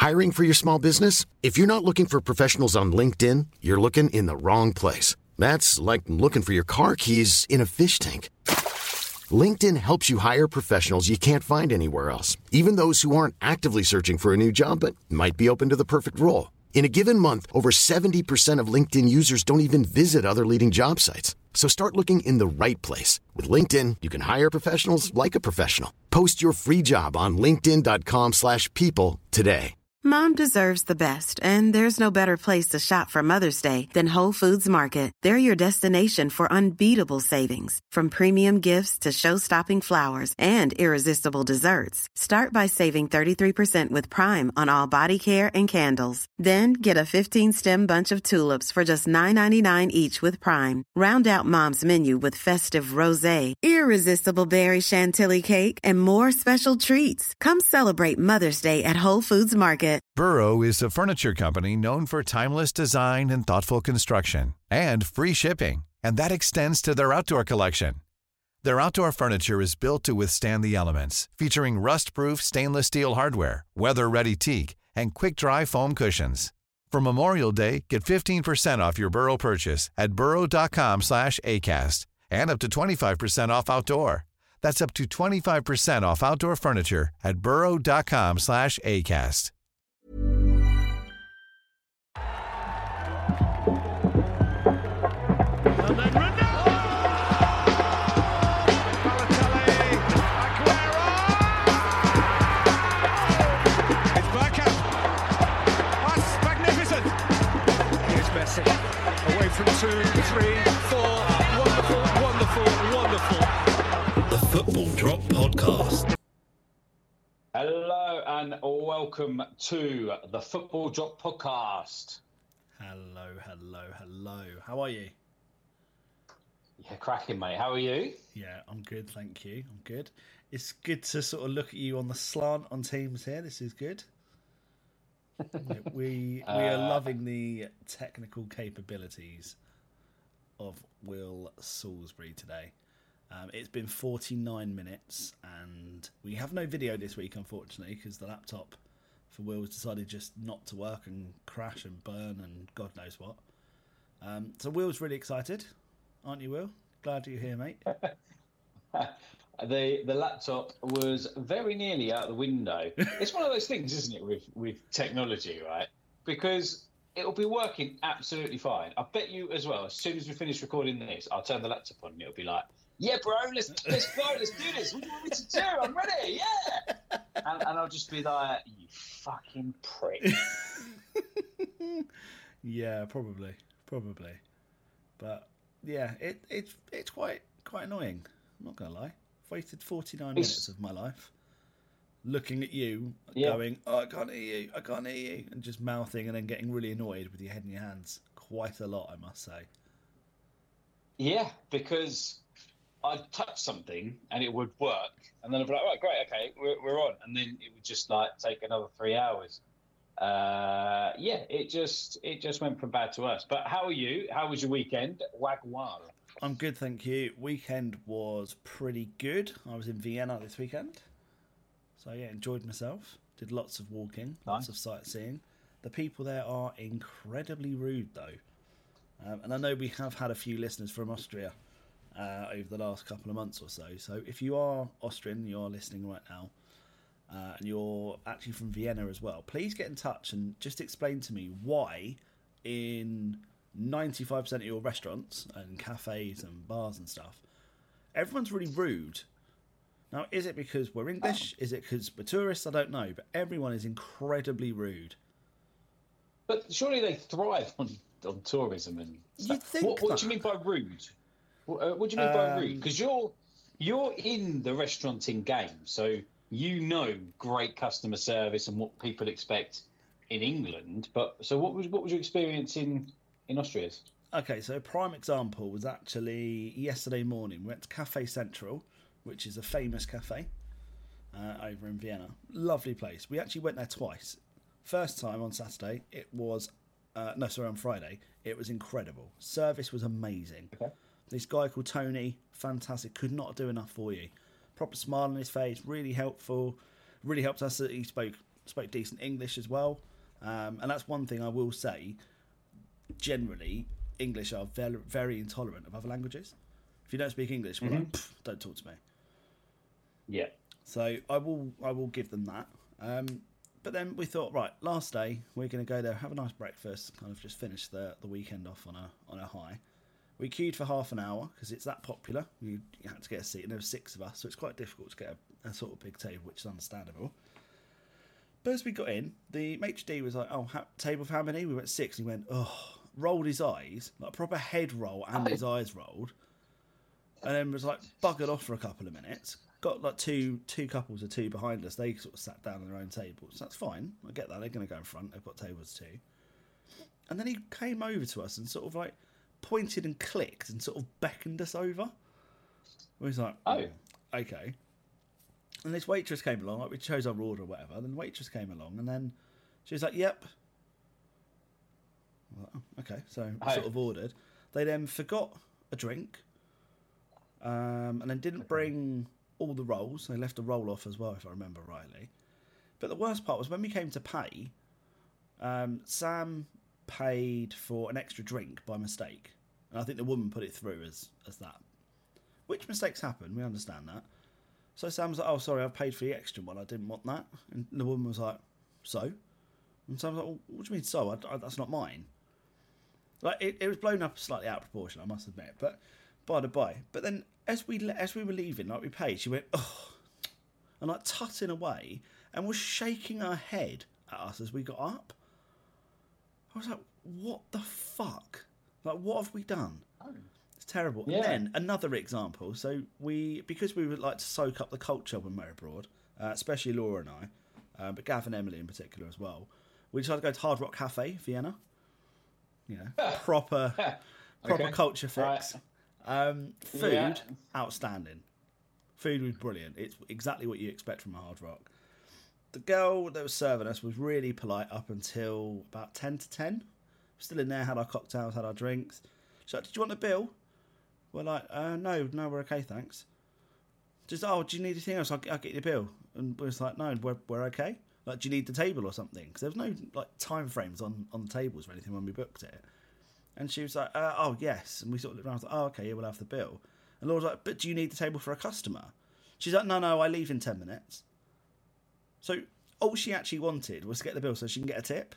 Hiring for your small business? If you're not looking for professionals on LinkedIn, you're looking in the wrong place. That's like looking for your car keys in a fish tank. LinkedIn helps you hire professionals you can't find anywhere else, even those who aren't actively searching for a new job but might be open to the perfect role. In a given month, over 70% of LinkedIn users don't even visit other leading job sites. So start looking in the right place. With LinkedIn, you can hire professionals like a professional. Post your free job on linkedin.com/people today. Mom deserves the best, and there's no better place to shop for Mother's Day than Whole Foods Market. They're your destination for unbeatable savings, from premium gifts to show-stopping flowers and irresistible desserts. Start by saving 33% with Prime on all body care and candles. Then get a 15-stem bunch of tulips for just $9.99 each with Prime. Round out Mom's menu with festive rosé, irresistible berry chantilly cake, and more special treats. Come celebrate Mother's Day at Whole Foods Market. Burrow is a furniture company known for timeless design and thoughtful construction, and free shipping, and that extends to their outdoor collection. Their outdoor furniture is built to withstand the elements, featuring rust-proof stainless steel hardware, weather-ready teak, and quick-dry foam cushions. For Memorial Day, get 15% off your Burrow purchase at burrow.com/acast, and up to 25% off outdoor. That's up to 25% off outdoor furniture at burrow.com/acast. And then Ronaldo! Balotelli, Aguero! It's Bergkamp. That's magnificent. Here's Messi. Away from 2, 3, 4. Wonderful, wonderful, wonderful. The Football Drop Podcast. Hello and welcome to the Football Drop Podcast. Hello, hello, hello. How are you? Yeah, cracking, mate. How are you? Yeah, I'm good, thank you. I'm good. It's good to sort of look at you on the slant on Teams here. This is good. Yeah, we are loving the technical capabilities of Will Salisbury today. It's been 49 minutes and we have no video this week, unfortunately, because the laptop for Will has decided just not to work and crash and burn and God knows what. So Will's really excited, aren't you, Will? Glad you're here, mate. The laptop was very nearly out the window. It's one of those things, isn't it, with technology, right? Because it'll be working absolutely fine. I bet you as well, as soon as we finish recording this, I'll turn the laptop on and it'll be like, yeah, bro, let's go, let's do this. What do you want me to do? I'm ready, yeah. And I'll just be like, you fucking prick. Yeah, probably. But yeah, it's quite annoying. I'm not gonna lie. I've wasted 49 minutes of my life looking at you, going, "Oh, I can't hear you," and just mouthing and then getting really annoyed with your head in your hands. Quite a lot, I must say. Yeah, because I'd touch something and it would work, and then I'd be like, right, great, okay, we're on, and then it would just like take another 3 hours. It just went from bad to worse. But how are you? How was your weekend? Wagwan. I'm good, thank you. Weekend was pretty good. I was in Vienna this weekend, so yeah, enjoyed myself. Did lots of walking, lots of sightseeing. The people there are incredibly rude, though, and I know we have had a few listeners from Austria over the last couple of months or so. So if you are Austrian, you're listening right now, and you're actually from Vienna as well, please get in touch and just explain to me why in 95% of your restaurants and cafes and bars and stuff, everyone's really rude. Now, is it because we're English? Is it because we're tourists? I don't know, but everyone is incredibly rude. But surely they thrive on tourism and stuff. You'd think what do you mean by rude? What do you mean by rude? Because you're in the restauranting game, so you know great customer service and what people expect in England. But so what was your experience in Austria? Okay, so a prime example was actually yesterday morning. We went to Cafe Central, which is a famous cafe over in Vienna. Lovely place. We actually went there twice. First time on Saturday, it was on Friday. It was incredible. Service was amazing. Okay. This guy called Tony, fantastic, could not do enough for you. Proper smile on his face, really helpful. Really helped us that he spoke spoke decent English as well. And that's one thing I will say. Generally, English are very, very intolerant of other languages. If you don't speak English, we're like, don't talk to me. Yeah. So I will give them that. But then we thought, right, last day we're going to go there, have a nice breakfast, kind of just finish the weekend off on a high. We queued for half an hour because it's that popular. You had to get a seat, and there were 6 of us, so it's quite difficult to get a sort of big table, which is understandable. But as we got in, the maitre d' was like, "Oh, table for how many?" We went 6. And he went, "Oh," rolled his eyes, like a proper head roll, and his eyes rolled, and then was like buggered off for a couple of minutes. Got like two couples of 2 behind us. They sort of sat down on their own tables. That's fine. I get that. They're going to go in front. They've got tables too. And then he came over to us and sort of like pointed and clicked and sort of beckoned us over. We was like, "Oh, okay." And this waitress came along. Like we chose our order or whatever. And then the waitress came along, and then she was like, "Yep." I was like, "Oh, okay." So we sort of ordered. They then forgot a drink, and then didn't bring all the rolls. They left a roll off as well, if I remember rightly. But the worst part was when we came to pay, Sam paid for an extra drink by mistake. And I think the woman put it through as that. Which mistakes happen, we understand that. So Sam was like, "Oh, sorry, I've paid for the extra one. I didn't want that." And the woman was like, "So?" And Sam was like, "Well, what do you mean, so? That's not mine." Like, it was blown up slightly out of proportion, I must admit. But by the by. But then as we were leaving, like we paid, she went, "Oh," and like tutting away and was shaking her head at us as we got up. I was like, "What the fuck? Like, what have we done?" It's terrible. Yeah. And then another example. So because we would like to soak up the culture when we're abroad, especially Laura and I, but Gav and Emily in particular as well, we decided to go to Hard Rock Cafe, Vienna. You know, proper culture fix. Right. Food, outstanding. Food was brilliant. It's exactly what you expect from a Hard Rock. The girl that was serving us was really polite up until about 10 to 10. Still in there, had our cocktails, had our drinks. She's like, "Did you want a bill?" We're like, no, we're okay, thanks. Just, "Oh, do you need anything else? I'll get you the bill." And we're just like, "No, we're okay. Like, do you need the table or something?" Because there was no like time frames on the tables or anything when we booked it. And she was like, "Oh, yes." And we sort of looked around, like, "Oh, okay, yeah, we'll have the bill." And Laura's like, "But do you need the table for a customer?" She's like, No, I leave in 10 minutes. So all she actually wanted was to get the bill so she can get a tip.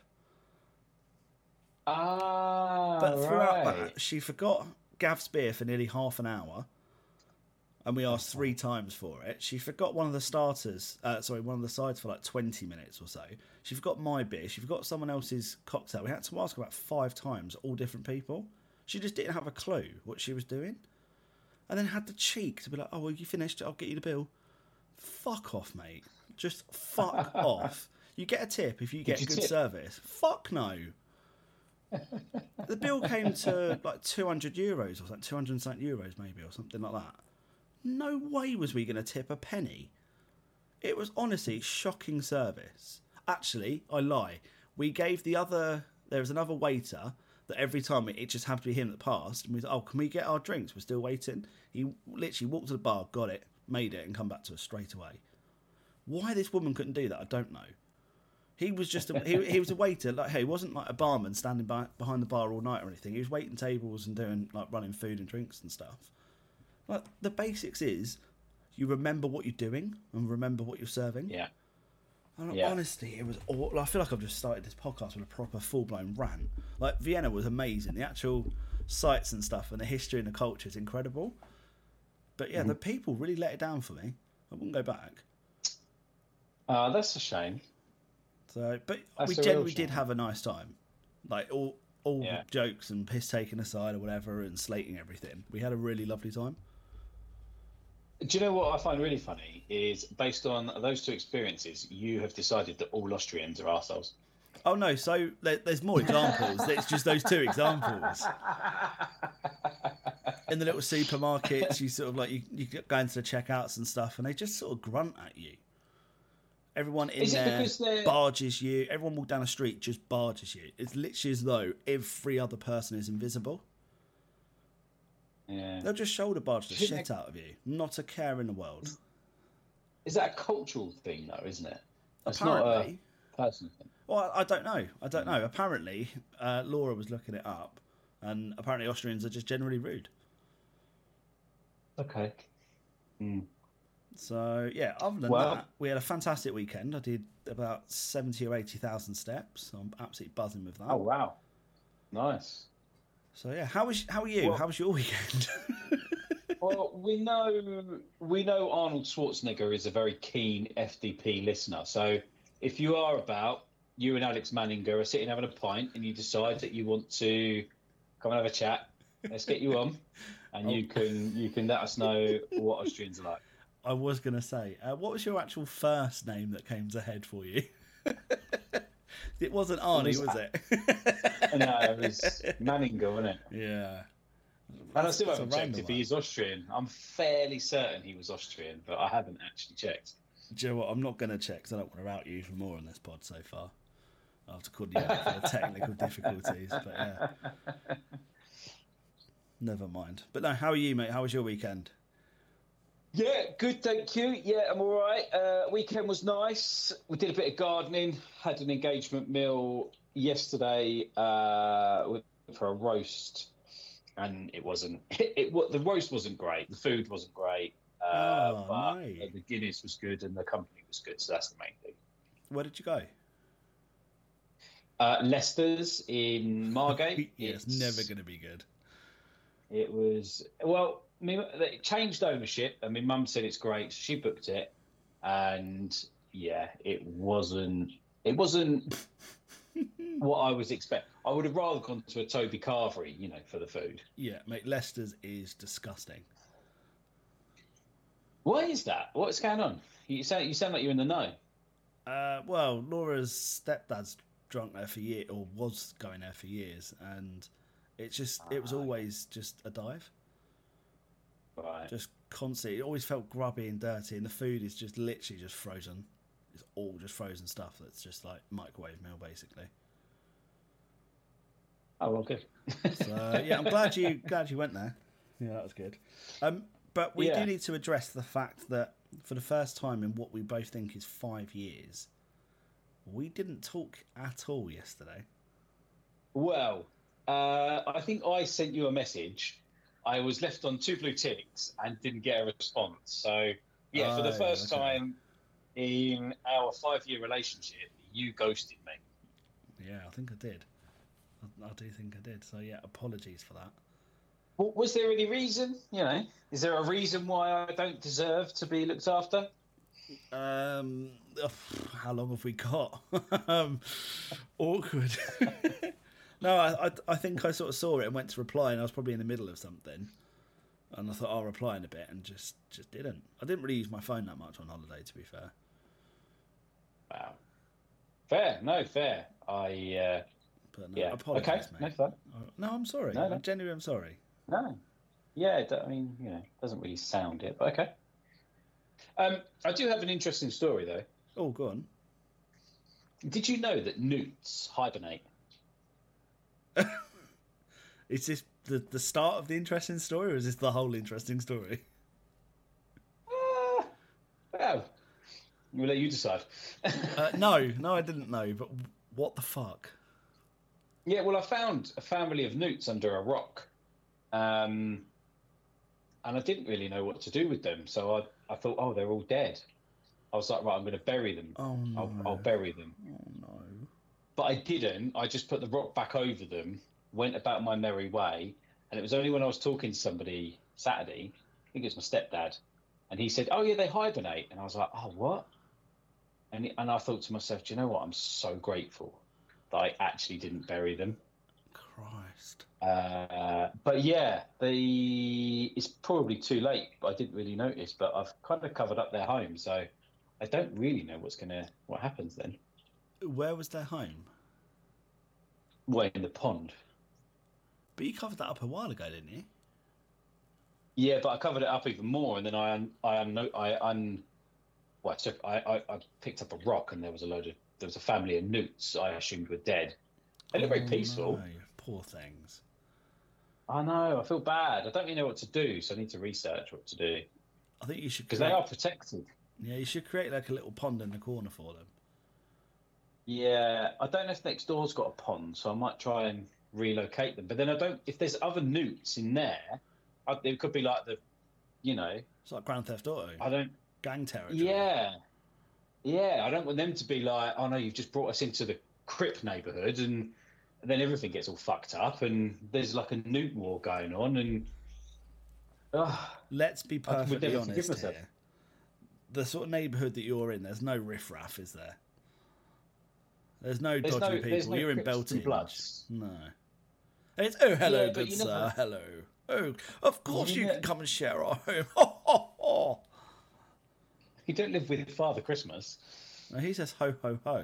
But throughout that, she forgot Gav's beer for nearly half an hour, and we asked 3 times for it. She forgot one of the one of the sides for like 20 minutes or so. She forgot my beer. She forgot someone else's cocktail. We had to ask about 5 times, all different people. She just didn't have a clue what she was doing. And then had the cheek to be like, "Oh, well, you finished? I'll get you the bill." Fuck off, mate. Just fuck off. You get a tip if you get good service. Fuck no. The bill came to like €200 or something, 200 euros maybe, or something like that. No way was we going to tip a penny. It was honestly shocking service. Actually, I lie. We gave there was another waiter that every time it just happened to be him that passed, and we said, "Oh, can we get our drinks? We're still waiting." He literally walked to the bar, got it, made it, and come back to us straight away. Why this woman couldn't do that, I don't know. He was just he was a waiter. Like, hey, he wasn't like a barman standing behind the bar all night or anything. He was waiting tables and doing like running food and drinks and stuff. Like, the basics is you remember what you're doing and remember what you're serving. Yeah. And honestly, it was all. I feel like I've just started this podcast with a proper full-blown rant. Like, Vienna was amazing. The actual sites and stuff and the history and the culture is incredible. But yeah, the people really let it down for me. I wouldn't go back. That's a shame. So, but we generally did have a nice time. Like, all jokes and piss taken aside or whatever, and slating everything. We had a really lovely time. Do you know what I find really funny is, based on those 2 experiences, you have decided that all Austrians are arseholes. Oh no, so there's more examples. It's just those 2 examples. In the little supermarkets, you sort of like you go into the checkouts and stuff, and they just sort of grunt at you. Everyone in there barges you. Everyone walk down the street just barges you. It's literally as though every other person is invisible. Yeah. They'll just shoulder barge the shit out of you. Not a care in the world. Is that a cultural thing, though, isn't it? That's apparently. personal thing? Well, I don't know. Apparently, Laura was looking it up, and apparently Austrians are just generally rude. Okay. So, yeah, other than that, we had a fantastic weekend. I did about 70 or 80,000 steps. So I'm absolutely buzzing with that. Oh, wow. Nice. So, yeah, how are you? How was your weekend? Well, we know Arnold Schwarzenegger is a very keen FDP listener. So if you are about, you and Alex Manninger are sitting having a pint and you decide that you want to come and have a chat, let's get you on, and you can let us know what Austrians are like. I was going to say, what was your actual first name that came to head for you? It wasn't Arnie, was it? No, it was Manninger, wasn't it? Yeah. And I still haven't checked if he is Austrian. I'm fairly certain he was Austrian, but I haven't actually checked. Do you know what? I'm not going to check because I don't want to out you even more on this pod so far. I'll have to call you out for the technical difficulties, but yeah. Never mind. But no, how are you, mate? How was your weekend? Yeah, good, thank you. Yeah, I'm all right. Weekend was nice. We did a bit of gardening, had an engagement meal yesterday for a roast. And it wasn't. The roast wasn't great. The food wasn't great. But the Guinness was good and the company was good. So that's the main thing. Where did you go? Leicester's in Margate. It's never going to be good. It was it changed ownership, and my mum said it's great. So she booked it, and yeah, it wasn't what I was expecting. I would have rather gone to a Toby Carvery, for the food. Yeah, mate, Leicester's is disgusting. Why is that? What's going on? You sound like you're in the know. Well, Laura's stepdad's drunk there for years, or was going there for years, and it was always just a dive. Right. Just constantly. It always felt grubby and dirty, and the food is just literally just frozen. It's all just frozen stuff that's just like microwave meal, basically. Oh, well, good. So yeah, I'm glad you went there. Yeah, that was good. But we do need to address the fact that for the first time in what we both think is 5 years, we didn't talk at all yesterday. Well, I think I sent you a message. I was left on 2 blue ticks and didn't get a response. So yeah, for the first time in our 5-year relationship, you ghosted me. Yeah, I think I did. I do think I did. So yeah, apologies for that. Well, was there any reason? Is there a reason why I don't deserve to be looked after? How long have we got? Awkward. No, I think I sort of saw it and went to reply, and I was probably in the middle of something, and I thought I'll reply in a bit, and just didn't. I didn't really use my phone that much on holiday, to be fair. Wow. Fair. No, fair. But no, apologies, okay. Mate. No fun. No, I'm sorry. No. I'm genuinely sorry. No. Yeah, doesn't really sound it, but okay. I do have an interesting story, though. Oh, go on. Did you know that newts hibernate? Is this the start of the interesting story, or is this the whole interesting story? Well, we'll let you decide. No, I didn't know, but what the fuck? Yeah, well, I found a family of newts under a rock, and I didn't really know what to do with them, so I thought, oh, they're all dead. I was like, right, I'm going to bury them. Oh, no. I'll bury them. Oh, no. But I didn't. I just put the rock back over them, went about my merry way, and it was only when I was talking to somebody Saturday, I think it was my stepdad, and he said, oh, yeah, they hibernate. And I was like, oh, what? And I thought to myself, do you know what? I'm so grateful that I actually didn't bury them. Christ. But yeah, it's probably too late, but I didn't really notice. But I've kind of covered up their home, so I don't really know what happens then. Where was their home? Well, in the pond. But you covered that up a while ago, didn't you? Yeah, but I covered it up even more, and then I picked up a rock, and there was a family of newts I assumed were dead. They look very peaceful. No. Poor things. I know. I feel bad. I don't really know what to do, so I need to research what to do. I think you should, because they are protected. Yeah, you should create like a little pond in the corner for them. Yeah, I don't know if next door's got a pond, so I might try and relocate them. But then I don't. If there's other newts in there, it could be like the, It's like Grand Theft Auto. I don't. Gang territory. Yeah, yeah. I don't want them to be like, oh no, you've just brought us into the Crip neighbourhood, and then everything gets all fucked up, and there's like a newt war going on, and. Let's be perfectly honest myself. here. The sort of neighbourhood that you're in, there's no riffraff, is there? There's no dodgy people. You're in Beltinge. No. It's, oh, hello, good sir. Hello. Oh, of course you can come and share our home. You don't live with Father Christmas. No, he says ho, ho, ho.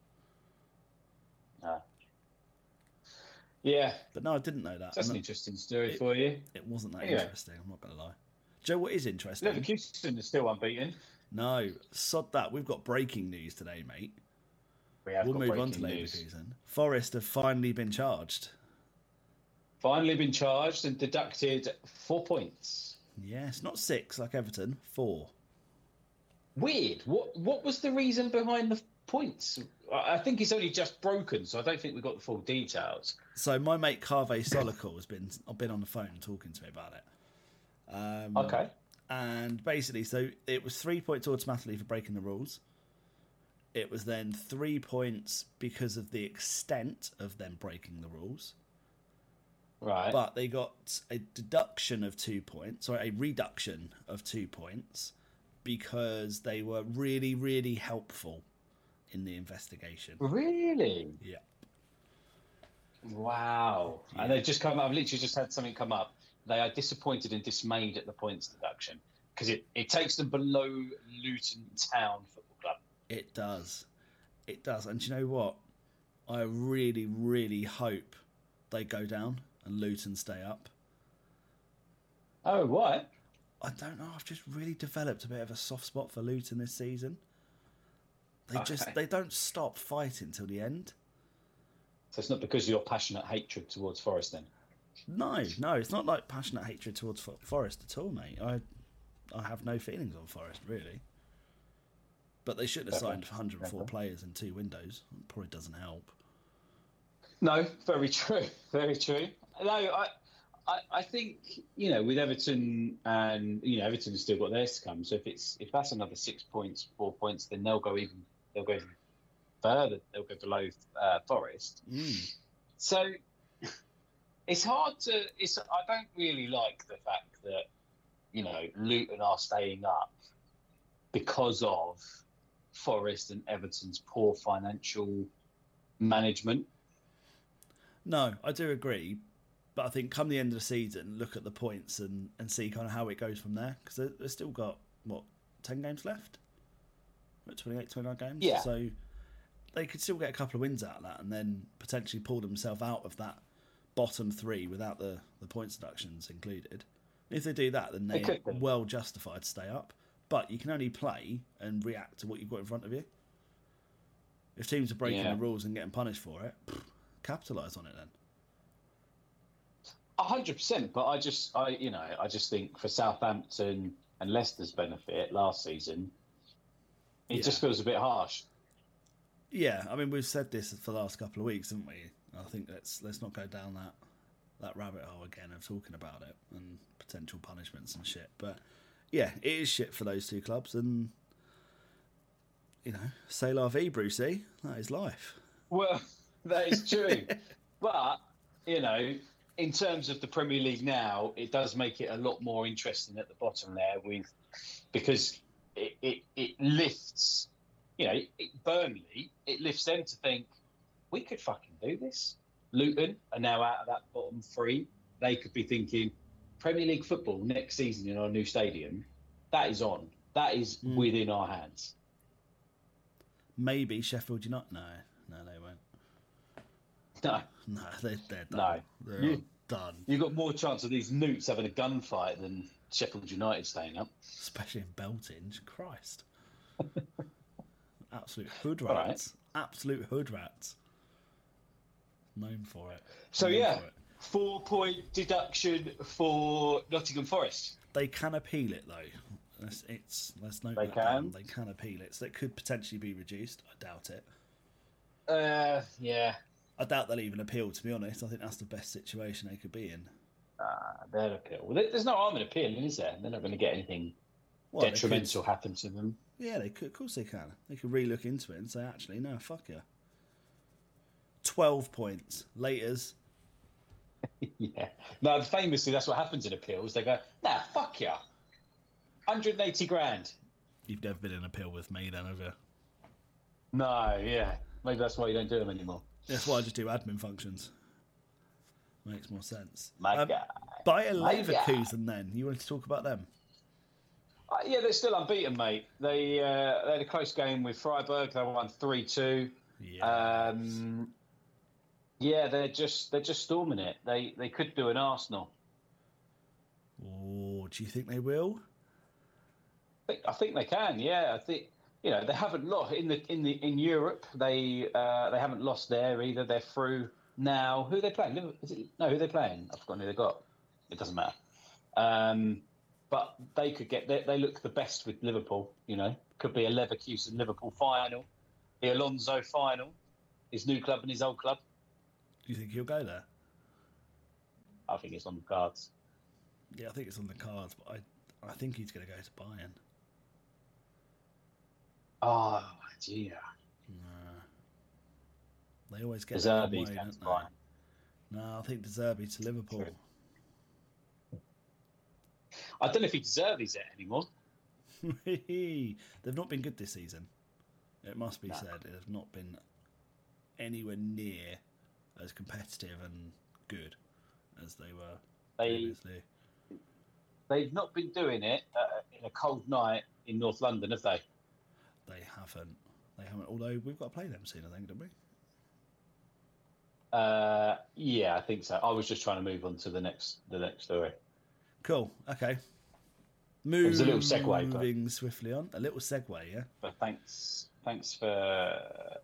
Yeah. But no, I didn't know that. That's an interesting story for you. It wasn't that interesting, I'm not going to lie. Joe, what is interesting? Leverkusen is still unbeaten. No, sod that. We've got breaking news today, mate. We'll move on to Leverkusen. Forest have finally been charged. Finally been charged and deducted 4 points. Yes, not 6 like Everton, 4. Weird. What was the reason behind the points? I think it's only just broken, so I don't think we got the full details. So my mate Carve Solikor has been on the phone talking to me about it. Okay. And basically, so it was 3 points automatically for breaking the rules. It was then 3 points because of the extent of them breaking the rules. Right. But they got a deduction of 2 points, or a reduction of 2 points, because they were really, really helpful in the investigation. Really? Yeah. Wow. Yeah. And they've just come up, I've literally just had something come up. They are disappointed and dismayed at the points deduction because it takes them below Luton Town Football Club. It does. It does. And do you know what? I really, really hope they go down and Luton stay up. Oh, why? I don't know. I've just really developed a bit of a soft spot for Luton this season. They don't stop fighting till the end. So it's not because of your passionate hatred towards Forest then? No, it's not like passionate hatred towards Forest at all, mate. I have no feelings on Forest, really. But they should have signed 104 players in 2 windows. It probably doesn't help. No, very true. Very true. No, I think, with Everton, and Everton has still got theirs to come. So if that's another 6 points, 4 points, then they'll go even further. They'll go below Forest. So it's hard to. I don't really like the fact that Luton are staying up because of Forest and Everton's poor financial management. No, I do agree. But I think come the end of the season, look at the points and see kind of how it goes from there. Because they've still got, 10 games left? 28, 29 games? Yeah. So they could still get a couple of wins out of that and then potentially pull themselves out of that bottom 3 without the points deductions included. If they do that, then they're well justified to stay up. But you can only play and react to what you've got in front of you. If teams are breaking the rules and getting punished for it, capitalise on it then. 100%, but I just think for Southampton and Leicester's benefit last season, it just feels a bit harsh. Yeah, I mean, we've said this for the last couple of weeks, haven't we? I think let's not go down that rabbit hole again of talking about it and potential punishments and shit. But yeah, it is shit for those 2 clubs, and c'est la vie, Brucey. That is life. Well, that is true, but in terms of the Premier League now, it does make it a lot more interesting at the bottom there, because it lifts, Burnley, it lifts them to think, we could fucking do this. Luton are now out of that bottom 3. They could be thinking, Premier League football next season in our new stadium, that is on. That is within our hands. Maybe Sheffield United. No, they won't. No, they're done. No. They're done. You've got more chance of these newts having a gunfight than Sheffield United staying up. Especially in Beltinge. Christ. Absolute hood rats. Right. Absolute hood rats. Known for it. So, 4-point deduction for Nottingham Forest. They can appeal it, though. Let's note that down. They can appeal it. So it could potentially be reduced. I doubt it. Yeah. I doubt they'll even appeal, to be honest. I think that's the best situation they could be in. They'll appeal. Well, there's no harm in appealing, is there? They're not going to get anything detrimental happen to them. Yeah, they could. Of course they can. They could re-look into it and say, actually, no, fuck you. 12 points. Laters. Yeah. No, famously, that's what happens in appeals. They go, nah, fuck you. 180 grand. You've never been in an appeal with me then, have you? No, yeah. Maybe that's why you don't do them anymore. That's why I just do admin functions. Makes more sense. My guy. Bayer Leverkusen then. You wanted to talk about them? Yeah, they're still unbeaten, mate. They had a close game with Freiburg. They won 3-2. Yeah. Yeah, they're just storming it. They could do an Arsenal. Oh, do you think they will? I think they can. Yeah, I think they haven't lost in Europe. They haven't lost there either. They're through now. Who are they playing? Who are they playing? I've forgotten who they got. It doesn't matter. But they could get. They look the best with Liverpool. Could be a Leverkusen Liverpool final, the Alonso final, his new club and his old club. Do you think he'll go there? I think it's on the cards. Yeah, I think it's on the cards, but I think he's going to go to Bayern. Oh, dear. They always get Deserby's going to Bayern. No, I think Deserby to Liverpool. True. I don't know if he deserves it anymore. They've not been good this season. It must be said. They've not been anywhere near as competitive and good as they were previously. They've not been doing it in a cold night in North London, have they? They haven't. Although we've got to play them soon, I think, don't we? Yeah, I think so. I was just trying to move on to the next story. Cool. Okay. It was a little segue. Moving swiftly on. A little segue, yeah. But thanks for.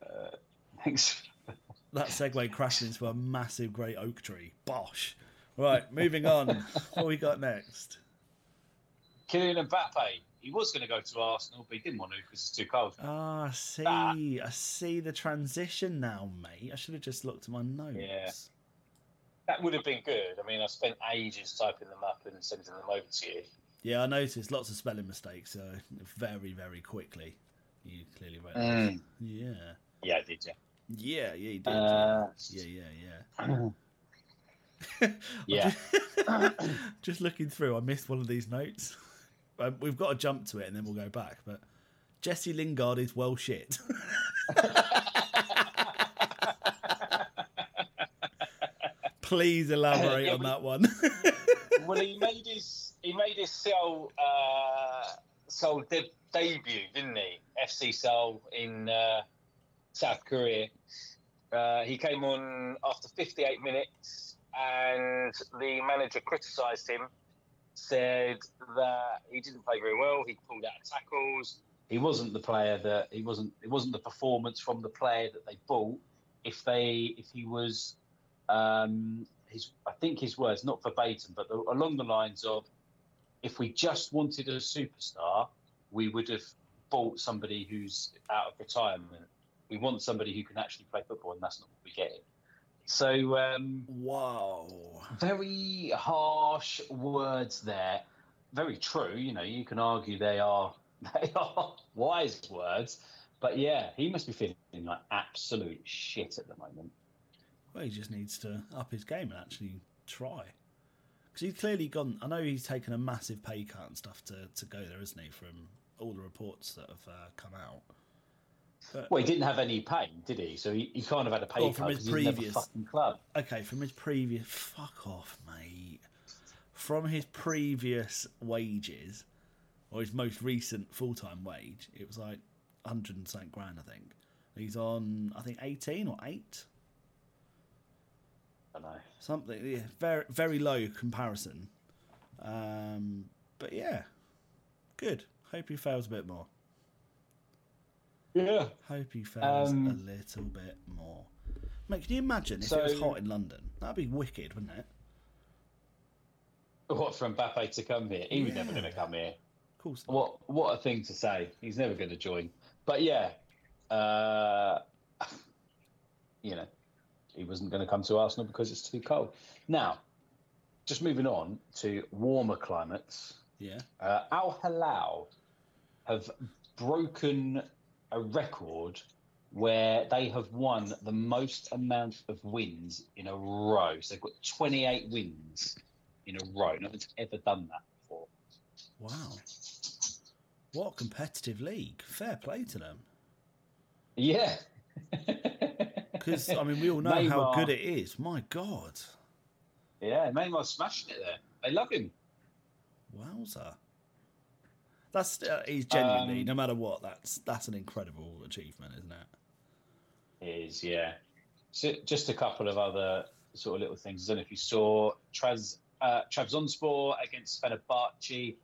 That segue crashed into a massive great oak tree. Bosh. Right, moving on. What we got next? Kylian Mbappe. He was going to go to Arsenal, but he didn't want to because it's too cold. I see the transition now, mate. I should have just looked at my notes. Yeah. That would have been good. I mean, I spent ages typing them up and sending them over to you. Yeah, I noticed lots of spelling mistakes. So very, very quickly, you clearly wrote that. Yeah. Yeah, did you? Yeah, you did. Yeah. Just looking through, I missed one of these notes. We've got to jump to it and then we'll go back. But Jesse Lingard is well shit. Please elaborate on that one. Well, he made his Seoul debut, didn't he? FC Seoul in South Korea. He came on after 58 minutes, and the manager criticised him. Said that he didn't play very well. He pulled out of tackles. He wasn't the player that he wasn't. It wasn't the performance from the player that they bought. If he was, I think his words, not verbatim, but along the lines of, if we just wanted a superstar, we would have bought somebody who's out of retirement. We want somebody who can actually play football, and that's not what we get. So, wow. Very harsh words there. Very true. You can argue they are wise words. But yeah, he must be feeling like absolute shit at the moment. Well, he just needs to up his game and actually try. Because he's clearly gone. I know he's taken a massive pay cut and stuff to go there, isn't he? From all the reports that have come out. But, well, he didn't have any pain, did he? So he kind of had a pay cut from his because previous he never fucking club. Okay, from his previous... Fuck off, mate. From his previous wages, or his most recent full-time wage, it was like 100 and something grand, I think. He's on, I think, 18 or 8. I don't know. Something, yeah, very, very low comparison. But yeah, good. Hope he fails a bit more. Yeah. Hope he fails a little bit more. Mate, can you imagine if it was hot in London? That'd be wicked, wouldn't it? What, for Mbappe to come here? He was never going to come here. Of course not. What a thing to say. He's never going to join. But yeah, he wasn't going to come to Arsenal because it's too cold. Now, just moving on to warmer climates. Yeah. Al Hilal have broken a record where they have won the most amount of wins in a row. So they've got 28 wins in a row. No one's ever done that before. Wow. What a competitive league. Fair play to them. Yeah. Because, I mean, we all know Neymar, how good it is. My God. Yeah, Neymar's smashing it there. They love him. Wowza. That's he's genuinely, no matter what, that's an incredible achievement, isn't it? It is, yeah. So just a couple of other sort of little things. I don't know if you saw Trabzonspor against Fenerbahce.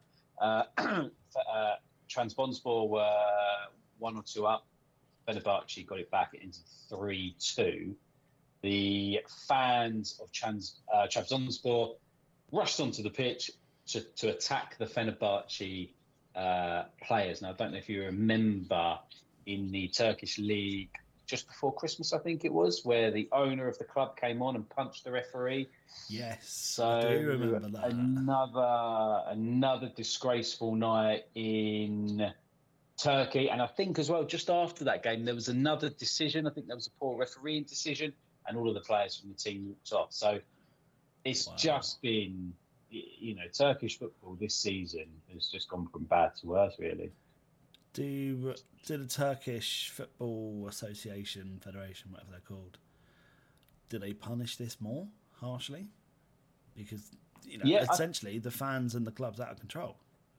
Trabzonspor were 1 or 2 up. Fenerbahce got it back into 3-2. The fans of Trabzonspor rushed onto the pitch to attack the Fenerbahce players. Now, I don't know if you remember in the Turkish league just before Christmas, I think it was, where the owner of the club came on and punched the referee. Yes, so I do remember that. Another disgraceful night in Turkey. And I think as well, just after that game, there was another decision. I think there was a poor refereeing decision, and all of the players from the team walked off. So it's just been, Turkish football this season has just gone from bad to worse, really. Do the Turkish Football Association, Federation, whatever they're called, do they punish this more harshly? Because, essentially the fans and the club's out of control.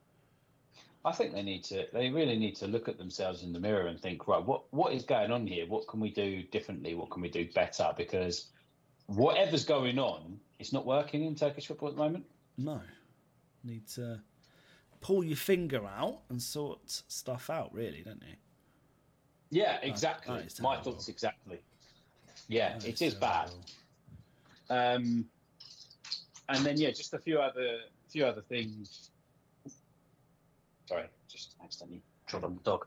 I think they really need to look at themselves in the mirror and think, right, what is going on here? What can we do differently? What can we do better? Because whatever's going on, it's not working in Turkish football at the moment. No. Need to pull your finger out and sort stuff out, really, don't you? Yeah, exactly. My thoughts exactly. Yeah, it is bad. And then, just a few other things. Sorry, just accidentally trod on the dog.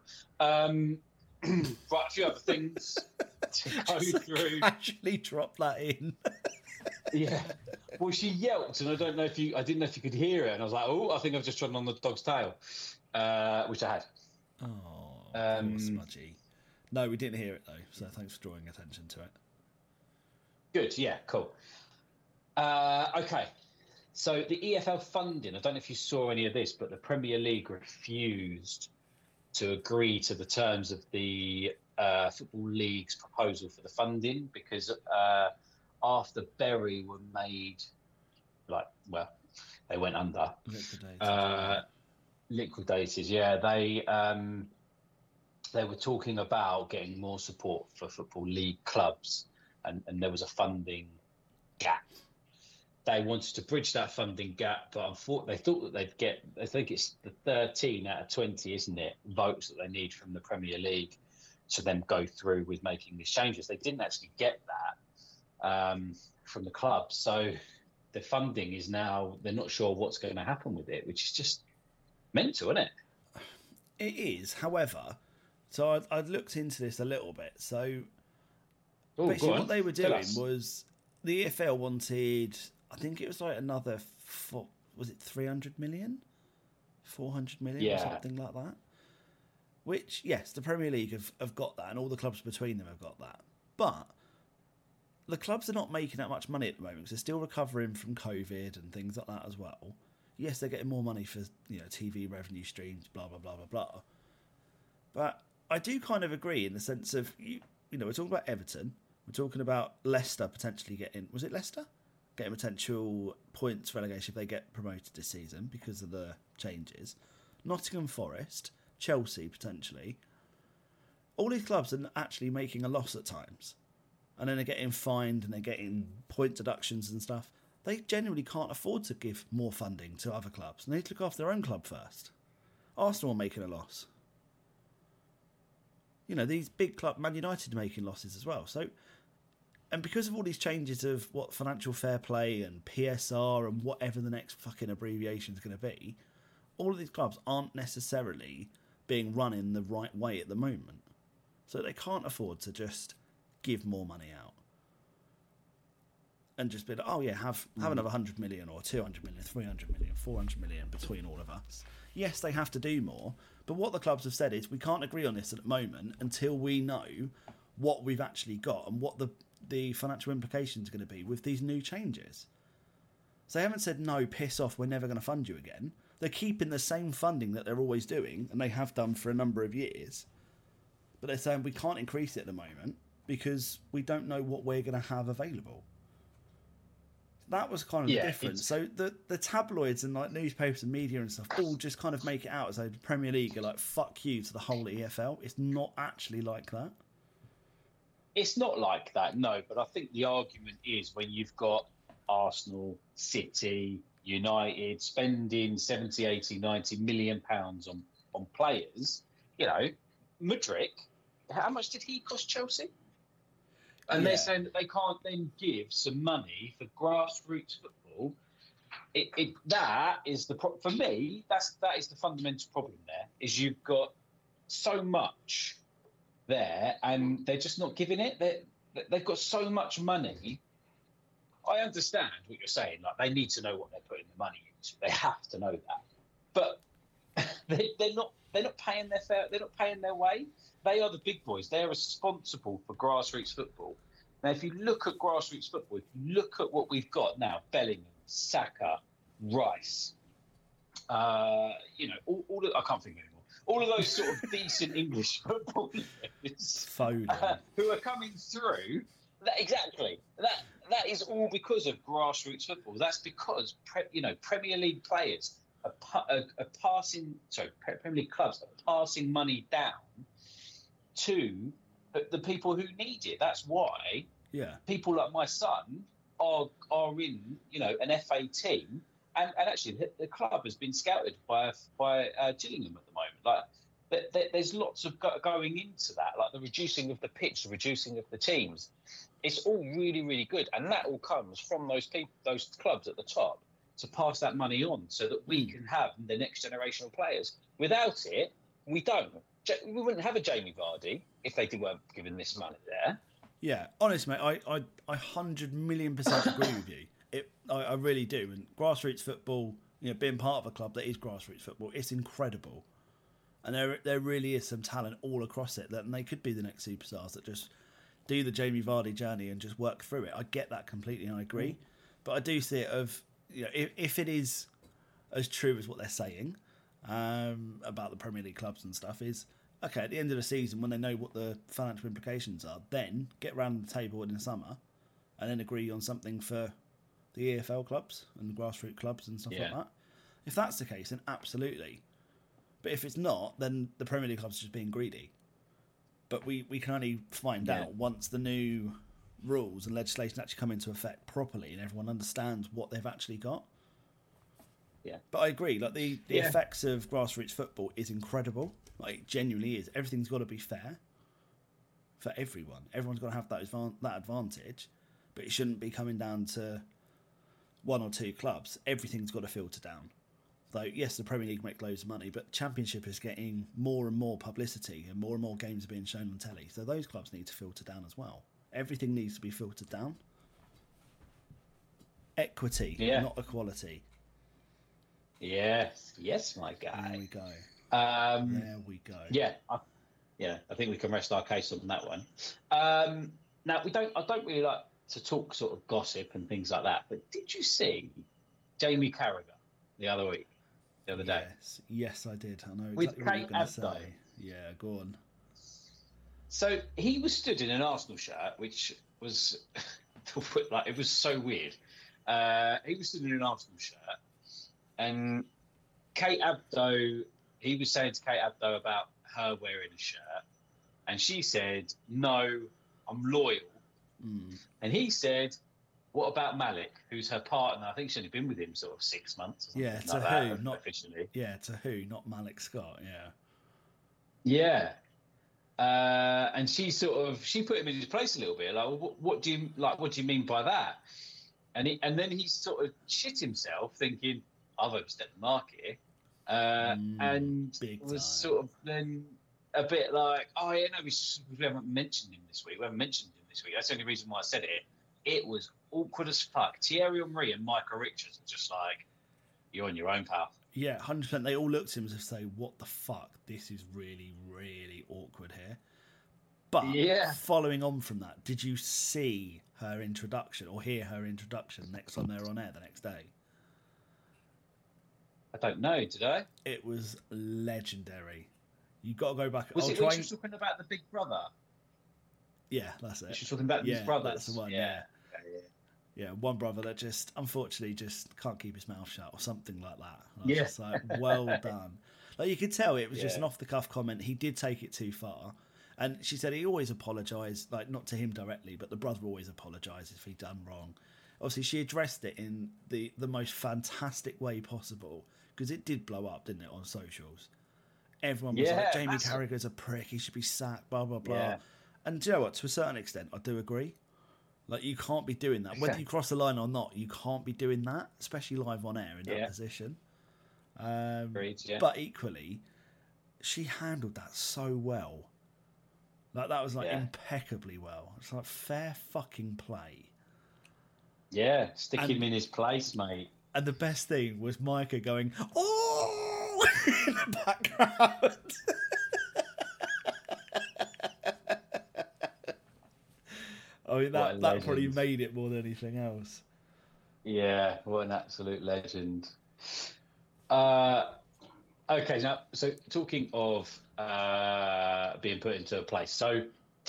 Right, a few other things to go through. Actually drop that in. Yeah. Well, she yelped, and I didn't know if you could hear it, and I was like, oh, I think I've just trodden on the dog's tail, which I had. Oh, poor smudgy. No, we didn't hear it, though, so thanks for drawing attention to it. Good, yeah, cool. Okay, so the EFL funding, I don't know if you saw any of this, but the Premier League refused to agree to the terms of the Football League's proposal for the funding because after Bury were made, they went under. Liquidated, yeah. They were talking about getting more support for Football League clubs, and there was a funding gap. They wanted to bridge that funding gap, but they thought that they'd get, I think it's the 13 out of 20, isn't it, votes that they need from the Premier League to then go through with making these changes. They didn't actually get that from the club. So the funding is now, they're not sure what's going to happen with it, which is just mental, isn't it? It is. However, so I'd looked into this a little bit. So basically what they were doing was the EFL wanted, I think it was like another, was it 300 million? 400 million or something like that? Which, yes, the Premier League have got that, and all the clubs between them have got that. But the clubs are not making that much money at the moment because they're still recovering from COVID and things like that as well. Yes, they're getting more money for TV revenue streams, blah, blah, blah, blah, blah. But I do kind of agree in the sense of, we're talking about Everton. We're talking about Leicester potentially getting... Was it Leicester? Getting potential points relegation if they get promoted this season because of the changes. Nottingham Forest, Chelsea potentially. All these clubs are actually making a loss at times. And then they're getting fined and they're getting point deductions and stuff. They genuinely can't afford to give more funding to other clubs. They need to look after their own club first. Arsenal are making a loss. These big clubs, Man United, are making losses as well. So, and because of all these changes of what financial fair play and PSR and whatever the next fucking abbreviation is going to be, all of these clubs aren't necessarily being run in the right way at the moment. So they can't afford to just give more money out. And just be like, oh yeah, have another 100 million or 200 million, 300 million, 400 million between all of us. Yes, they have to do more, but what the clubs have said is we can't agree on this at the moment until we know what we've actually got and what the financial implications are going to be with these new changes. So they haven't said, no, piss off, we're never going to fund you again. They're keeping the same funding that they're always doing, and they have done for a number of years. But they're saying we can't increase it at the moment because we don't know what we're going to have available. That was kind of the difference. So the tabloids and like newspapers and media and stuff all just kind of make it out as though the Premier League are like, fuck you to the whole EFL. It's not actually like that. It's not like that, no. But I think the argument is when you've got Arsenal, City, United spending 70, 80, 90 million pounds on players, you know, Mudryk, how much did he cost Chelsea? And they're saying that they can't then give some money for grassroots football. That is for me. That is the fundamental problem. There is you've got so much there, and they're just not giving it. They've got so much money. I understand what you're saying. Like they need to know what they're putting the money into. They have to know that, but they're not paying their fair. They're not paying their way. They are the big boys. They're responsible for grassroots football. Now, if you look at grassroots football, if you look at what we've got now, Bellingham, Saka, Rice, you know, all of, I can't think anymore. All of those sort of decent English footballers who are coming through. That is all because of grassroots football. That's because Premier League players are passing. Sorry, Premier League clubs are passing money down to the people who need it. That's why people like my son are in, you know, an FA team, and actually the club has been scouted by Gillingham at the moment. Like there's lots of going into that, like the reducing of the pitch, the reducing of the teams. It's all really, really good, and that all comes from those people, those clubs at the top, to pass that money on so that we can have the next generation of players. Without it, we don't. We wouldn't have a Jamie Vardy if they weren't given this money there. Yeah, honestly, mate, I 100 million % agree with you. I really do. And grassroots football, you know, being part of a club that is grassroots football, it's incredible. And there really is some talent all across it, and they could be the next superstars that just do the Jamie Vardy journey and just work through it. I get that completely, and I agree. But I do see it you know, if it is as true as what they're saying about the Premier League clubs and stuff, is okay, at the end of the season, when they know what the financial implications are, then get round the table in the summer and then agree on something for the EFL clubs and the grassroots clubs and stuff like that. If that's the case, then absolutely. But if it's not, then the Premier League clubs are just being greedy. But we can only find out once the new rules and legislation actually come into effect properly and everyone understands what they've actually got. Yeah. But I agree, like the effects of grassroots football is incredible. Like, it genuinely is. Everything's got to be fair for everyone. Everyone's got to have that advantage, but it shouldn't be coming down to one or two clubs. Everything's got to filter down. So, yes, the Premier League make loads of money, but Championship is getting more and more publicity and more games are being shown on telly. So those clubs need to filter down as well. Everything needs to be filtered down. Equity, not equality. Yes, my guy. There we go. There we go. Yeah, I think we can rest our case on that one. Now I don't really like to talk sort of gossip and things like that. But did you see Jamie Carragher the other day? Yes, I did. I know exactly what you're going to say. Yeah, go on. So he was stood in an Arsenal shirt, which was like, it was so weird. He was stood in an Arsenal shirt, and Kate Abdo. He was saying to Kate Abdo about her wearing a shirt, and she said, "No, I'm loyal." And he said, "What about Malik, who's her partner? I think she's only been with him sort of 6 months." Yeah, to like who? that, not officially. Yeah, to who? Not Malik Scott. Yeah. And she put him in his place a little bit. Like, what do you mean by that? And then he sort of shit himself, thinking, "I've overstepped the mark here." And was sort of then a bit like, "Oh yeah, no, we haven't mentioned him this week. We haven't mentioned him this week. That's the only reason why I said it. It was awkward as fuck. Thierry Henry and Michael Richards were just like, you're on your own, pal. Yeah, 100%. They all looked at him as if to say, what the fuck? This is really, really awkward here. But following on from that, did you see her introduction or hear her introduction next time they were on air the next day? I don't know, did I? It was legendary. You got to go back. Was it when she was talking about the big brother? Yeah, that's it. She was talking about his brothers. That's the one, yeah, one brother that just, unfortunately, just can't keep his mouth shut or something like that. I was just like, well done. Like, you could tell it was just an off-the-cuff comment. He did take it too far. And she said he always apologised, like, not to him directly, but the brother always apologises if he'd done wrong. Obviously, she addressed it in the most fantastic way possible, because it did blow up, didn't it, on socials. Everyone was like, Jamie Carragher's a prick, he should be sacked, blah, blah, blah. Yeah. And do you know what? To a certain extent, I do agree. Like, you can't be doing that. Whether you cross the line or not, you can't be doing that, especially live on air in that position. But equally, she handled that so well. Like, that was, like, impeccably well. It's like, fair fucking play. Yeah, stick him in his place, mate. And the best thing was Micah going, oh, in the background. I mean, that probably made it more than anything else. Yeah, what an absolute legend. Okay, now, so talking of being put into a place. So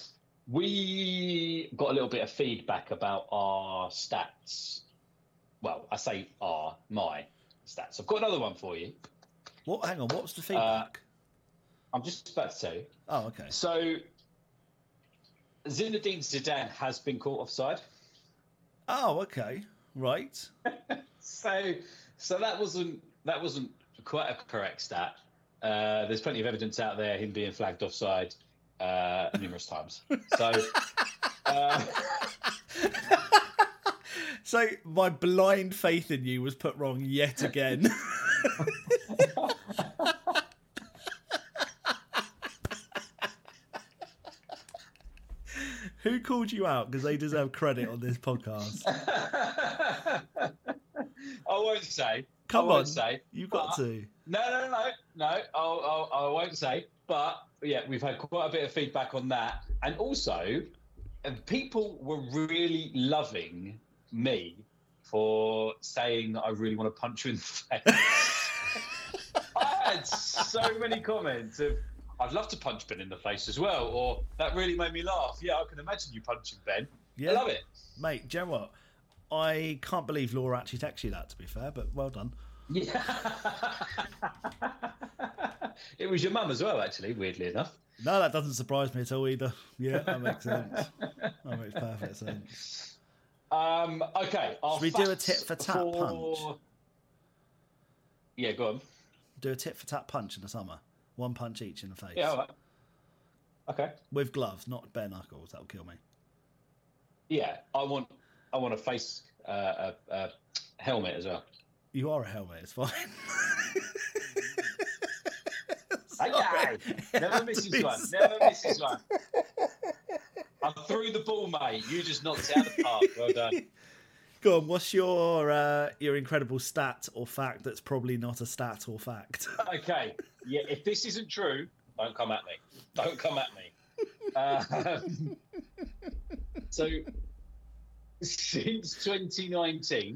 we got a little bit of feedback about our stats. Well, I say my stats. I've got another one for you. What? Hang on, what was the feedback? I'm just about to tell you. Oh, okay. So Zinedine Zidane has been caught offside. Oh, okay. Right. So that wasn't quite a correct stat. There's plenty of evidence out there him being flagged offside numerous times. So so my blind faith in you was put wrong yet again. Who called you out? Because they deserve credit on this podcast. I won't say. Come on, you've got to. No. I won't say. But yeah, we've had quite a bit of feedback on that, and also, people were really loving me for saying that I really want to punch you in the face. I had so many comments of, I'd love to punch Ben in the face as well, or that really made me laugh. Yeah, I can imagine you punching Ben. Yeah. I love it. Mate, do you know what? I can't believe Laura actually texted you that, to be fair, but well done. Yeah. It was your mum as well, actually, weirdly enough. No, that doesn't surprise me at all either. Yeah, that makes sense. That makes perfect sense. Okay. Should we do a tit for tat punch? Yeah, go on. Do a tit for tat punch in the summer. One punch each in the face. Yeah, all right. Okay. With gloves, not bare knuckles. That'll kill me. Yeah, I want a face helmet as well. You are a helmet. It's fine. Okay. Never misses one. Never misses one. I threw the ball, mate. You just knocked it out of the park. Well done. Go on. What's your incredible stat or fact that's probably not a stat or fact? Okay. Yeah. If this isn't true, don't come at me. Don't come at me. So, since 2019,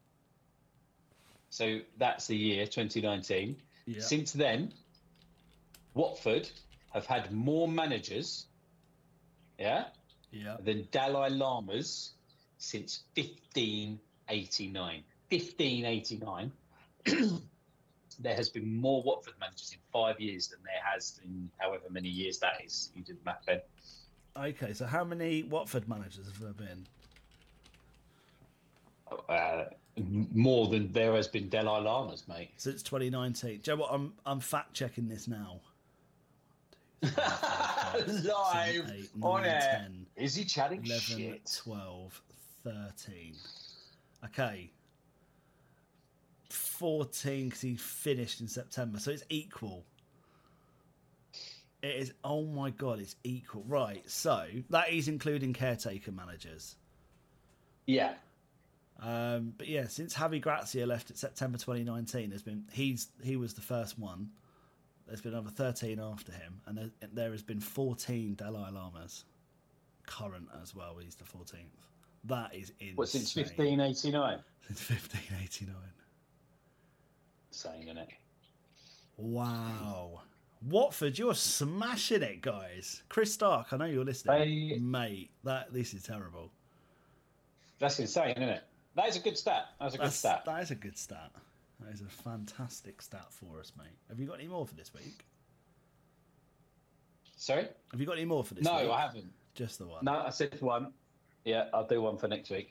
so that's the year 2019. Yeah. Since then, Watford have had more managers, than Dalai Lamas since 1589. 1589. There has been more Watford managers in 5 years than there has in however many years that is. You did the math, Ben. Okay, so how many Watford managers have there been? More than there has been Dalai Lamas, mate. Since 2019. Do you know what? I'm fact checking this now. 2, 3, 4, 5, 6, Live 7, 8, 9, on air. 10, Is he chatting 11, shit? 12, 13. Okay. 14 because he finished in September, so it's equal. It is. Oh my god, it's equal. Right, so that is including caretaker managers. Yeah. But yeah, since Javi Grazia left in September 2019, he was the first one. There's been another 13 after him, and there has been 14 Dalai Lamas current as well. He's the 14th. That is insane. What, since 1589? Since 1589. Insane, isn't it? Wow. Watford, you're smashing it, guys. Chris Stark, I know you're listening. Mate, this is terrible. That's insane, isn't it? That is a good stat. That is a good stat. That is a good stat. That is a fantastic stat for us, mate. Have you got any more for this week? Sorry? Have you got any more for this week? No, I haven't. Just the one? No, I said one. Yeah, I'll do one for next week.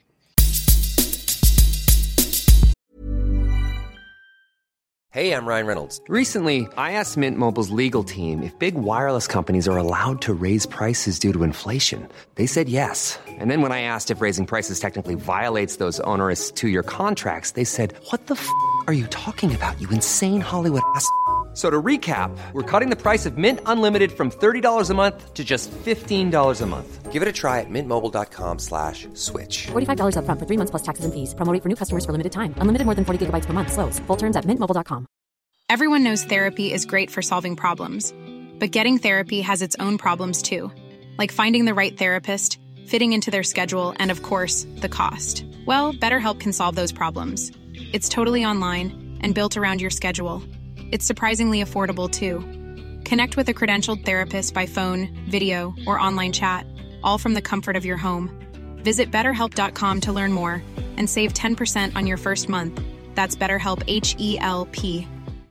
Hey, I'm Ryan Reynolds. Recently, I asked Mint Mobile's legal team if big wireless companies are allowed to raise prices due to inflation. They said yes. And then when I asked if raising prices technically violates those onerous 2-year contracts, they said, "What the f*** are you talking about, you insane Hollywood ass?" So to recap, we're cutting the price of Mint Unlimited from $30 a month to just $15 a month. Give it a try at mintmobile.com/switch. $45 up front for 3 months plus taxes and fees. Promo rate for new customers for limited time. Unlimited more than 40 gigabytes per month. Slows full terms at mintmobile.com. Everyone knows therapy is great for solving problems. But getting therapy has its own problems too. Like finding the right therapist, fitting into their schedule, and of course, the cost. Well, BetterHelp can solve those problems. It's totally online and built around your schedule. It's surprisingly affordable, too. Connect with a credentialed therapist by phone, video, or online chat, all from the comfort of your home. Visit BetterHelp.com to learn more and save 10% on your first month. That's BetterHelp, H-E-L-P.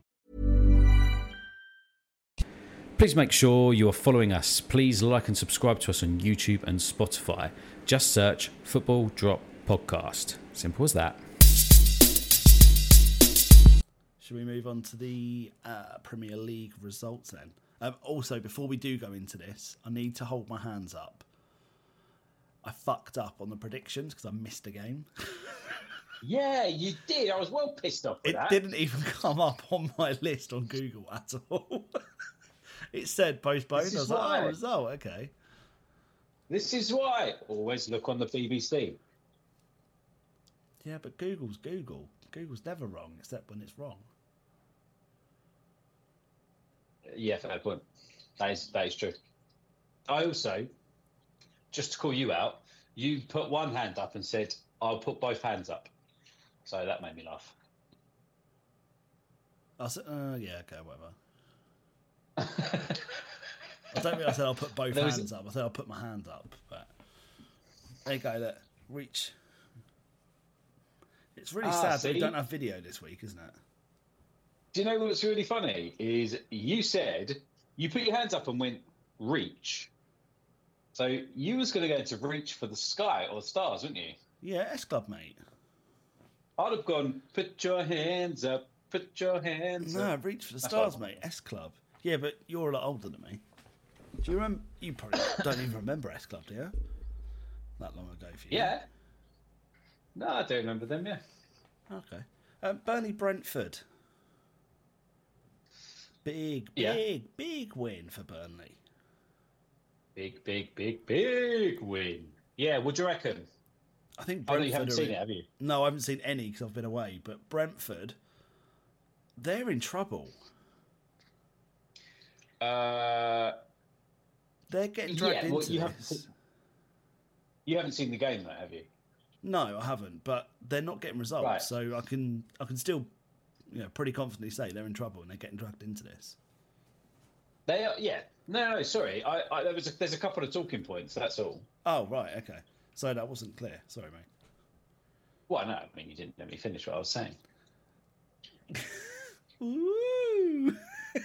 Please make sure you are following us. Please like and subscribe to us on YouTube and Spotify. Just search Football Drop Podcast. Simple as that. Should we move on to the Premier League results then? Also, before we do go into this, I need to hold my hands up. I fucked up on the predictions because I missed a game. Yeah, you did. I was well pissed off with that. It didn't even come up on my list on Google at all. It said postponed. I was like, oh, result, okay. This is why. Always look on the BBC. Yeah, but Google's Google. Google's never wrong, except when it's wrong. Yeah, fair point. That is true. I also, just to call you out, you put one hand up and said, I'll put both hands up. So that made me laugh. I said, yeah, okay, whatever. I don't think I said I'll put both hands up. I said I'll put my hand up. But there you go, look. Reach. It's really sad that we don't have video this week, isn't it? Do you know what's really funny? Is you said, you put your hands up and went, reach. So you was going to go to reach for the sky or the stars, wouldn't you? Yeah, S-Club, mate. I'd have gone, put your hands up, put your hands up. No, reach for the stars, mate. S-Club. Yeah, but you're a lot older than me. Do you remember? You probably don't even remember S-Club, do you? That long ago for you. Yeah. No, I do remember them, yeah. Okay. Burnley Brentford. Big win for Burnley. Big win. Yeah, what do you reckon? I think Brentford. You haven't seen it, have you? No, I haven't seen any because I've been away. But Brentford, they're in trouble. They're getting dragged into this. You haven't seen the game, though, have you? No, I haven't. But they're not getting results, right. So I can still, pretty confidently say they're in trouble and they're getting dragged into this. They are, yeah. No, sorry. There's a couple of talking points. That's all. Oh, right, okay. So that wasn't clear. Sorry, mate. Well, no, I mean you didn't let me finish what I was saying. Woo!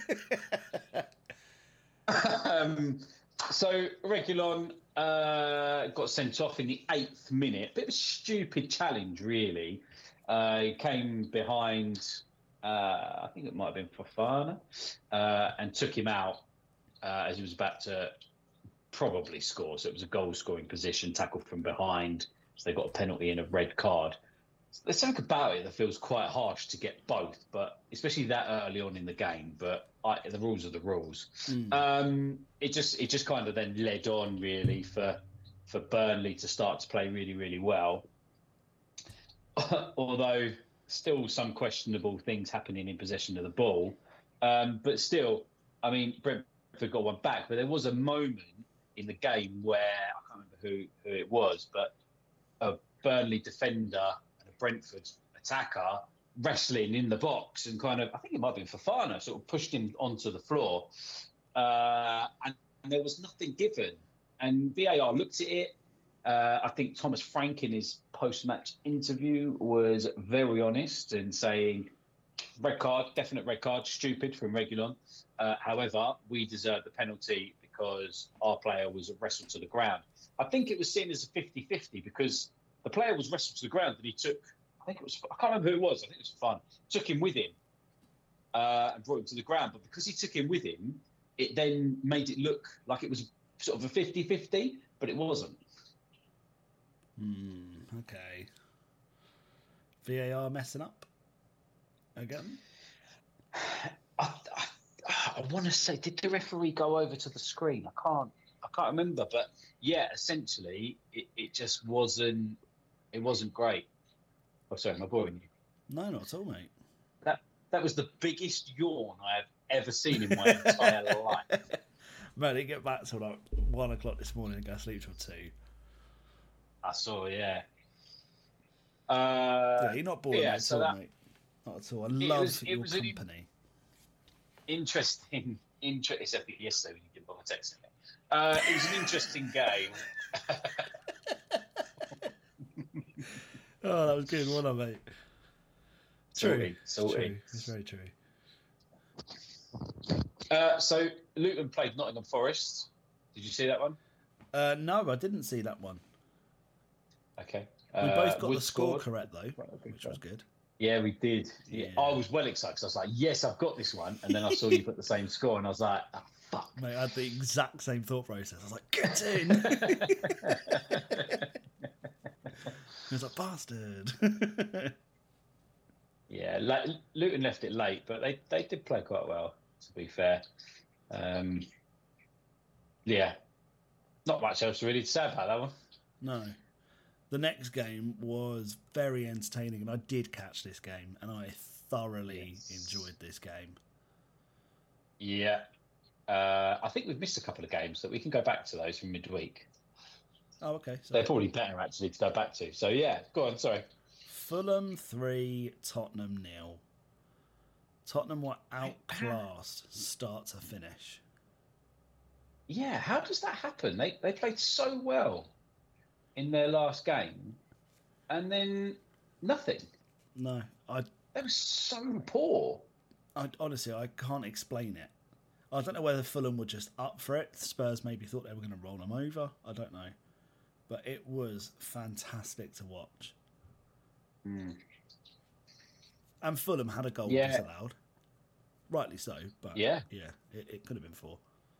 So Reguilon got sent off in the 8th minute. Bit of a stupid challenge, really. He came behind, I think it might have been Fofana, and took him out as he was about to probably score. So it was a goal-scoring position, tackled from behind. So they got a penalty and a red card. there's something about it that feels quite harsh to get both, but especially that early on in the game. But the rules are the rules. It just kind of then led on really for Burnley to start to play really, really well. Although still some questionable things happening in possession of the ball. But still, I mean, Brentford got one back. But there was a moment in the game where, I can't remember who it was, but a Burnley defender and a Brentford attacker wrestling in the box and kind of, I think it might have been Fofana, sort of pushed him onto the floor. And there was nothing given. And VAR looked at it. I think Thomas Frank in his post-match interview was very honest in saying, red card, definite red card, stupid from Reguilon. However, we deserved the penalty because our player was wrestled to the ground. I think it was seen as a 50-50 because the player was wrestled to the ground and he took, I can't remember who it was, I think it was Fun, took him with him and brought him to the ground. But because he took him with him, it then made it look like it was sort of a 50-50, but it wasn't. Okay. VAR messing up again? I want to say, did the referee go over to the screen? I can't remember, but yeah, essentially, it just wasn't. It wasn't great. Oh, sorry, am I boring you? No, not at all, mate. That was the biggest yawn I have ever seen in my entire life. Mate, I didn't get back till like 1 o'clock this morning and go to sleep till 2. I saw, yeah. Yeah, you're not bored at all, mate. Not at all. I love your company. Interesting, except for yesterday when you didn't bother texting me. It was an interesting game. Oh, that was good, wasn't it, mate? True. Salty. It's very true. So Luton played Nottingham Forest. Did you see that one? No, I didn't see that one. Okay. We both got the score correct, though, which was good. Yeah, we did. Yeah. I was well excited because I was like, yes, I've got this one. And then I saw you put the same score and I was like, oh, fuck. Mate, I had the exact same thought process. I was like, get in! He was like, bastard. Yeah, Luton left it late, but they did play quite well, to be fair. Yeah, not much else really to say about that one. No. The next game was very entertaining, and I did catch this game, and I thoroughly enjoyed this game. Yeah. I think we've missed a couple of games that we can go back to those from midweek. Oh, okay. So they're probably better, actually, to go back to. So, yeah, go on, sorry. Fulham 3, Tottenham 0. Tottenham were outclassed start to finish. Yeah, how does that happen? They played so well in their last game, and then nothing. No, they were so poor. Honestly, I can't explain it. I don't know whether Fulham were just up for it. Spurs maybe thought they were going to roll them over. I don't know. But it was fantastic to watch. And Fulham had a goal disallowed. Rightly so, but it could have been 4.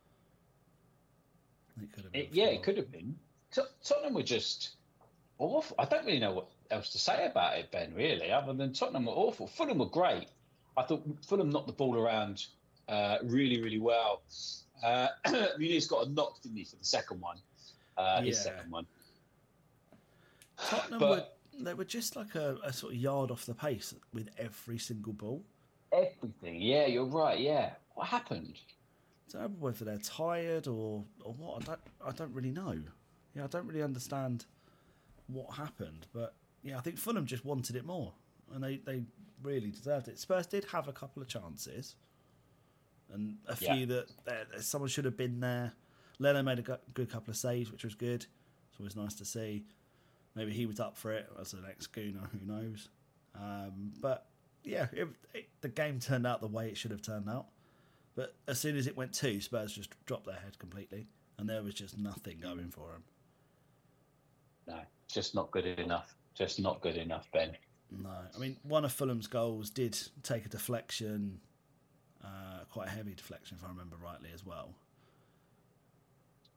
It could have been 4. It could have been. Tottenham were just awful. I don't really know what else to say about it, Ben, really, other than Tottenham were awful. Fulham were great. I thought Fulham knocked the ball around really, really well. Muniz got a knock, didn't he, for the second one? His second one. Tottenham they were just like a sort of yard off the pace with every single ball. Everything, yeah, you're right, yeah. What happened? I don't know whether they're tired or what. I don't really know. Yeah, I don't really understand what happened. But yeah, I think Fulham just wanted it more, and they really deserved it. Spurs did have a couple of chances, and a few that someone should have been there. Leno made a good couple of saves, which was good. It's always nice to see. Maybe he was up for it as an ex-Gooner, who knows. But yeah, the game turned out the way it should have turned out. But as soon as it went 2, Spurs just dropped their head completely, and there was just nothing going for them. No, just not good enough. Just not good enough, Ben. No, I mean, one of Fulham's goals did take a deflection, quite a heavy deflection, if I remember rightly, as well.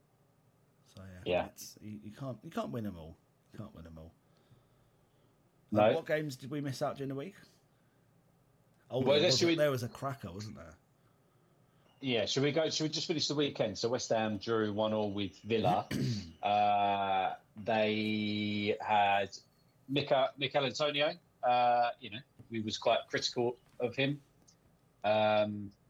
So you can't win them all. You can't win them all. No. What games did we miss out during the week? Oh, Well, there was a cracker, wasn't there? Yeah, should we just finish the weekend? So West Ham drew 1-1 with Villa. They had Mikel Antonio. We was quite critical of him. But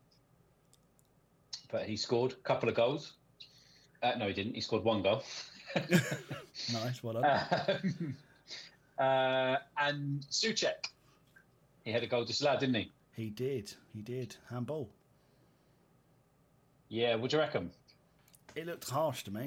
he scored a couple of goals. No, he didn't. He scored one goal. Nice, well done. And Souček. He had a goal disallowed, didn't he? He did. Handball. Yeah, what do you reckon? It looked harsh to me.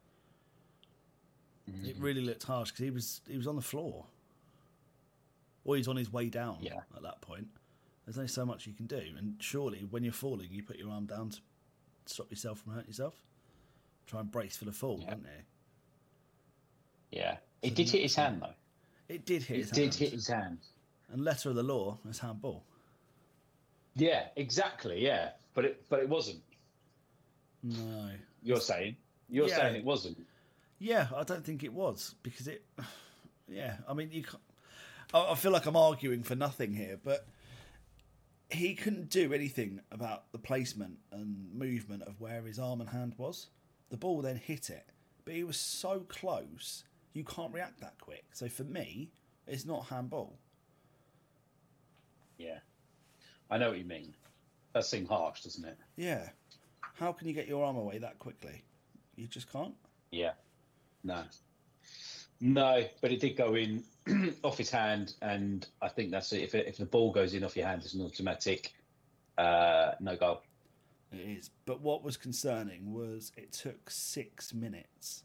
It really looked harsh because he was on the floor. Or he's on his way down at that point. There's only so much you can do. And surely, when you're falling, you put your arm down to stop yourself from hurting yourself. Try and brace for the fall, wouldn't you? Yeah. It did hit his hand, though. It did hit his hand. And letter of the law is handball. Yeah, exactly, yeah. But it wasn't. No. You're saying it wasn't? Yeah, I don't think it was. Because it... Yeah, I mean, you can't... I feel like I'm arguing for nothing here, but he couldn't do anything about the placement and movement of where his arm and hand was. The ball then hit it, but he was so close, you can't react that quick. So for me, it's not handball. Yeah. I know what you mean. That seemed harsh, doesn't it? Yeah. How can you get your arm away that quickly? You just can't? Yeah. No, but it did go in off his hand, and I think that's it. If the ball goes in off your hand, it's an automatic no goal. It is. But what was concerning was it took 6 minutes.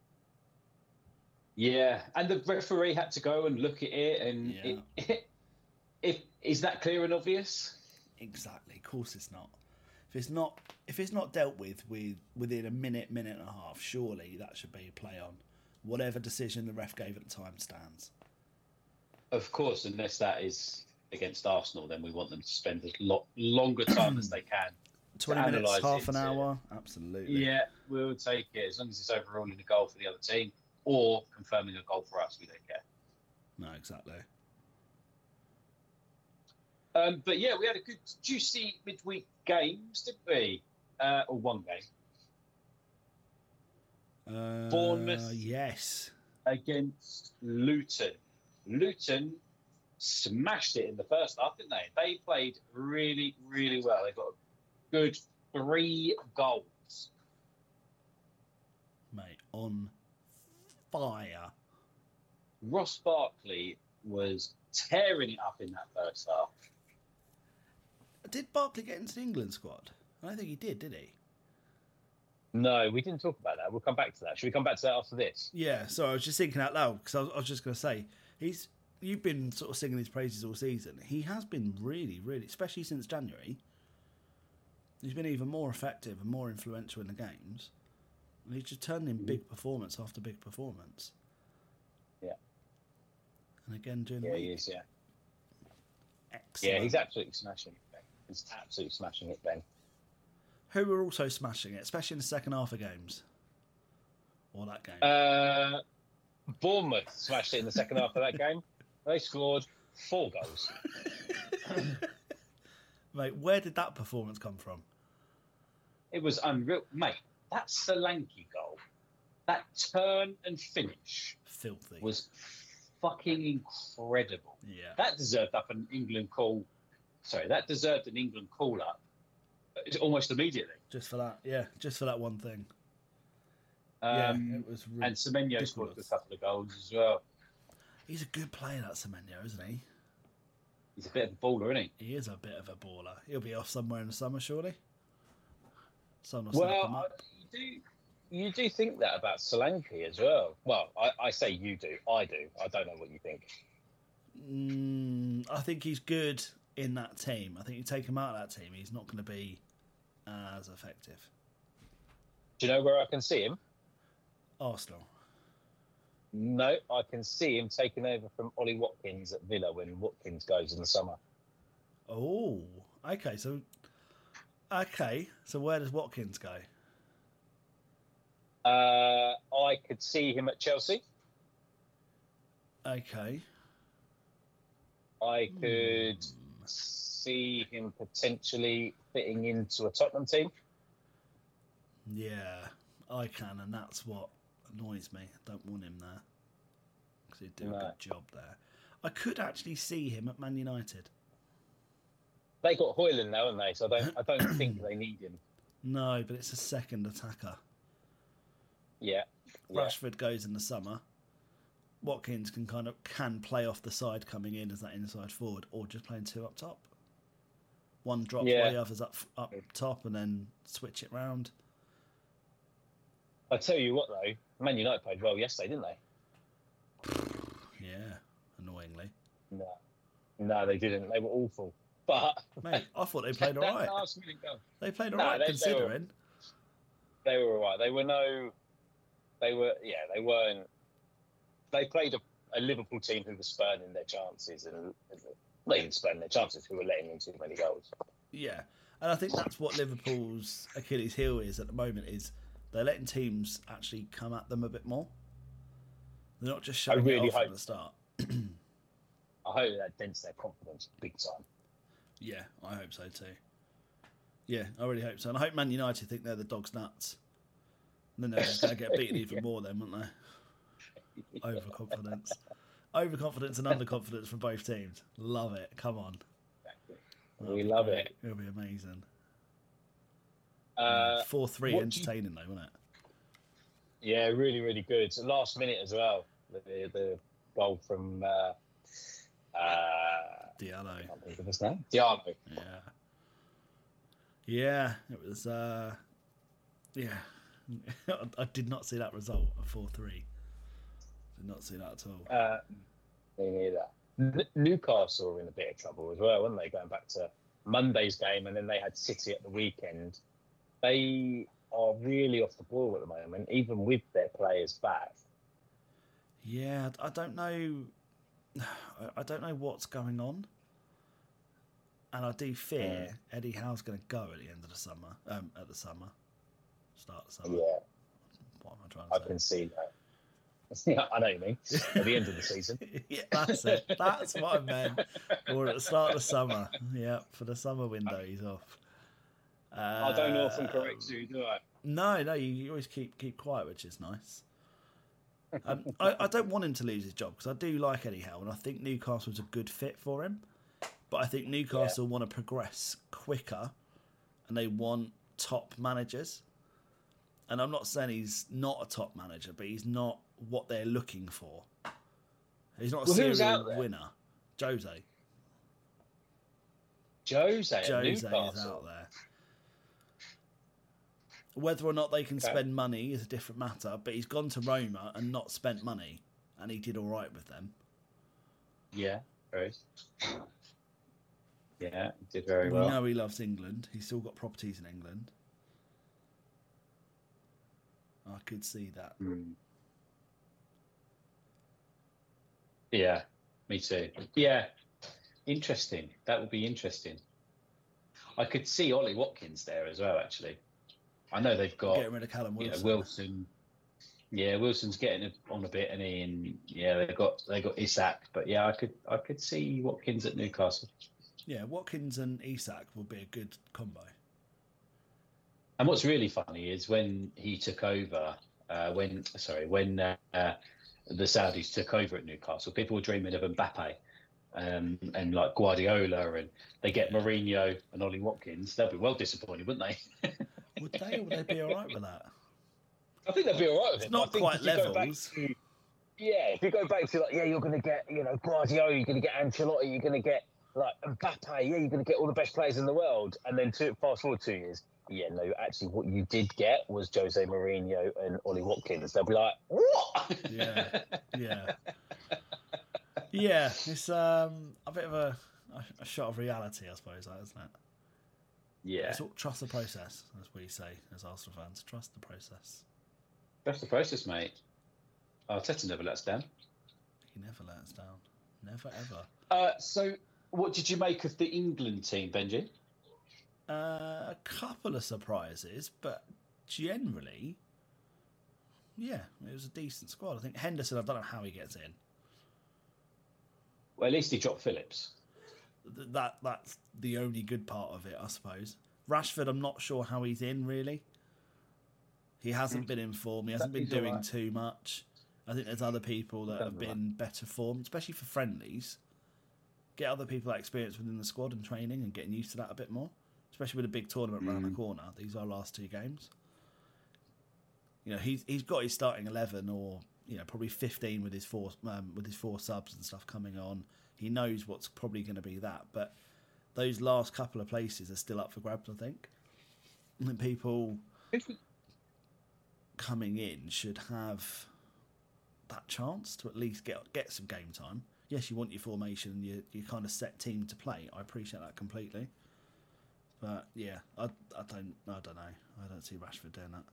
Yeah, and the referee had to go and look at it, and is that clear and obvious? Exactly. Of course, it's not. If it's not dealt with within a minute and a half, surely that should be a play on. Whatever decision the ref gave at the time stands. Of course, unless that is against Arsenal, then we want them to spend as longer time as they can. 20 minutes, half an hour, absolutely. Yeah, we'll take it as long as it's overruling a goal for the other team or confirming a goal for us. We don't care. No, exactly. But yeah, we had a good, juicy midweek games, didn't we? Or one game. Bournemouth, yes, against Luton. Luton smashed it in the first half, didn't they? They played really, really well. They got a good 3 goals. Mate, on fire. Ross Barkley was tearing it up in that first half. Did Barkley get into the England squad? I don't think he did he? No, we didn't talk about that. We'll come back to that. Should we come back to that after this? Yeah, so I was just thinking out loud because I was just going to say, you've been sort of singing his praises all season. He has been really, really, especially since January, he's been even more effective and more influential in the games. And he's just turned in big performance after big performance. Yeah. And again, during the week. He is, yeah. Excellent. Yeah, he's absolutely smashing it, Ben. He's absolutely smashing it, Ben. Who were also smashing it, especially in the second half of games? Or that game? Bournemouth smashed it in the second half of that game. They scored 4 goals. Mate, where did that performance come from? It was unreal. Mate, that Solanke goal, that turn and finish... Filthy. ...was fucking incredible. Yeah. That deserved an England call-up almost immediately. Just for that, yeah. Just for that one thing. It was really and Semenyo scored a couple of goals as well. He's a good player, that Semenyo, isn't he? He's a bit of a baller, isn't he? He is a bit of a baller. He'll be off somewhere in the summer, surely. You do think that about Solanke as well. Well, I say you do. I do. I don't know what you think. I think he's good in that team. I think you take him out of that team, he's not going to be as effective. Do you know where I can see him? Arsenal. No, I can see him taking over from Ollie Watkins at Villa when Watkins goes in the summer. Oh, okay. So where does Watkins go? I could see him at Chelsea. Okay. I could see him potentially fitting into a Tottenham team. Yeah, I can, and that's what annoys me. I don't want him there because he'd do a good job there. I could actually see him at Man United. They got Højlund now, haven't they? So I don't think they need him. No, but it's a second attacker. Yeah. Rashford goes in the summer. Watkins can play off the side coming in as that inside forward, or just playing two up top. One drops while the other's up top, and then switch it round. I tell you what, though, Man United played well yesterday, didn't they? Yeah, annoyingly. No, they didn't. They were awful. But mate, I thought they played all right. They played all right, considering. They were all right. They weren't. They played a Liverpool team who were spurning their chances, and not even spurning their chances, who were letting in too many goals. Yeah, and I think that's what Liverpool's Achilles heel is at the moment, is they're letting teams actually come at them a bit more. They're not just showing it off at the start. I hope that dents their confidence big time. Yeah, I hope so too. Yeah, I really hope so. And I hope Man United think they're the dog's nuts. And then they're just going to get beaten even more then, won't they? Overconfidence. Overconfidence and underconfidence from both teams. Love it. Come on. We love it. It'll be amazing. 4-3 entertaining though, wasn't it? Yeah, really, really good. So last minute as well. The goal from Diallo. I can't think of his name. Diallo. Yeah, it was. I did not see that result of 4-3. Did not see that at all. Me neither. Newcastle were in a bit of trouble as well, weren't they? Going back to Monday's game, and then they had City at the weekend. They are really off the ball at the moment, even with their players back. Yeah, I don't know. I don't know what's going on, and I do fear Eddie Howe's going to go at the end of the summer. Start of the summer. Yeah. What am I trying to say? I can see that. Yeah, I know what you mean. At the end of the season. Yeah, that's it. That's what I meant. Or at the start of the summer. Yeah, for the summer window, he's off. I don't often correct you, do I? No, you always keep quiet, which is nice. I don't want him to lose his job because I do like Eddie Howe, and I think Newcastle's a good fit for him. But I think Newcastle want to progress quicker, and they want top managers. And I'm not saying he's not a top manager, but he's not what they're looking for. He's not a serial winner. Jose is out there. Whether or not they can spend money is a different matter, but he's gone to Roma and not spent money, and he did all right with them. Yeah, very. Yeah, he did very well. We know he loves England. He's still got properties in England. I could see that. Yeah, me too. Yeah, interesting. That would be interesting. I could see Ollie Watkins there as well, actually. I know they've got getting rid of Callum Wilson. Wilson. Yeah, Wilson's getting on a bit, and they got Isak, but yeah, I could see Watkins at Newcastle. Yeah, Watkins and Isak would be a good combo. And what's really funny is when he took over, when the Saudis took over at Newcastle, people were dreaming of Mbappe and like Guardiola, and they get Mourinho and Ollie Watkins. They'll be well disappointed, wouldn't they? Would they? Or would they be all right with that? I think they'll be all right with it. It's not quite levels. If you go back to you're going to get Guardiola, you're going to get Ancelotti, you're going to get like Mbappe, you're going to get all the best players in the world, and then fast forward 2 years. Yeah, no, actually, what you did get was Jose Mourinho and Ollie Watkins. They'll be like, what? Yeah. It's a bit of a shot of reality, I suppose, isn't it? Yeah. Trust the process, as we say as Arsenal fans. Trust the process. Trust the process, mate. Arteta never lets down. He never let us down. Never, ever. So, what did you make of the England team, Benji? A couple of surprises, but generally, yeah, it was a decent squad. I think Henderson, I don't know how he gets in. Well, at least he dropped Phillips. That's the only good part of it, I suppose. Rashford, I'm not sure how he's in, really. He hasn't been in form. He hasn't been doing too much. I think there's other people that have been better formed, especially for friendlies. Get other people that experience within the squad and training and getting used to that a bit more, especially with a big tournament around the corner. These are our last 2 games. You know, he's got his starting 11 or probably 15 with his four subs and stuff coming on. He knows what's probably going to be that, but those last couple of places are still up for grabs, I think. And people coming in should have that chance to at least get some game time. Yes, you want your formation and your kind of set team to play. I appreciate that completely. But yeah, I don't know. I don't see Rashford doing that.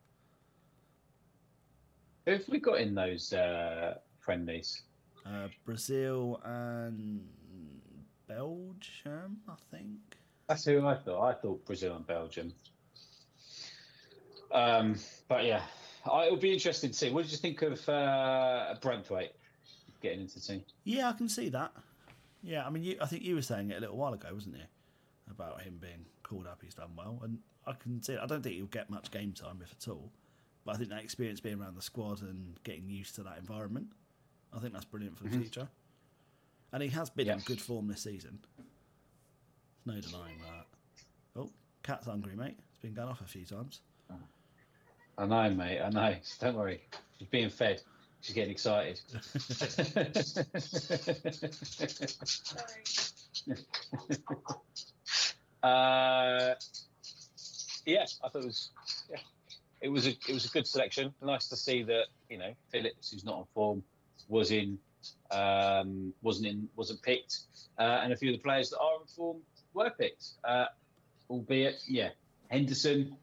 Who have we got in those friendlies? Brazil and Belgium, I think. That's who I thought. I thought Brazil and Belgium. But yeah, it'll be interesting to see. What did you think of Branthwaite getting into the team? Yeah, I can see that. Yeah, I mean, I think you were saying it a little while ago, wasn't you? About him being called up, he's done well. And I can see it. I don't think he'll get much game time, if at all. But I think that experience being around the squad and getting used to that environment, I think that's brilliant for the future. And he has been in good form this season. There's no denying that. Oh, Cat's hungry, mate. It's been going off a few times. I know, mate. I know. Don't worry. She's being fed. She's getting excited. Yeah, I thought it was. Yeah, it was a good selection. Nice to see that Phillips, who's not on form, wasn't picked, and a few of the players that are on form were picked. Albeit, Henderson.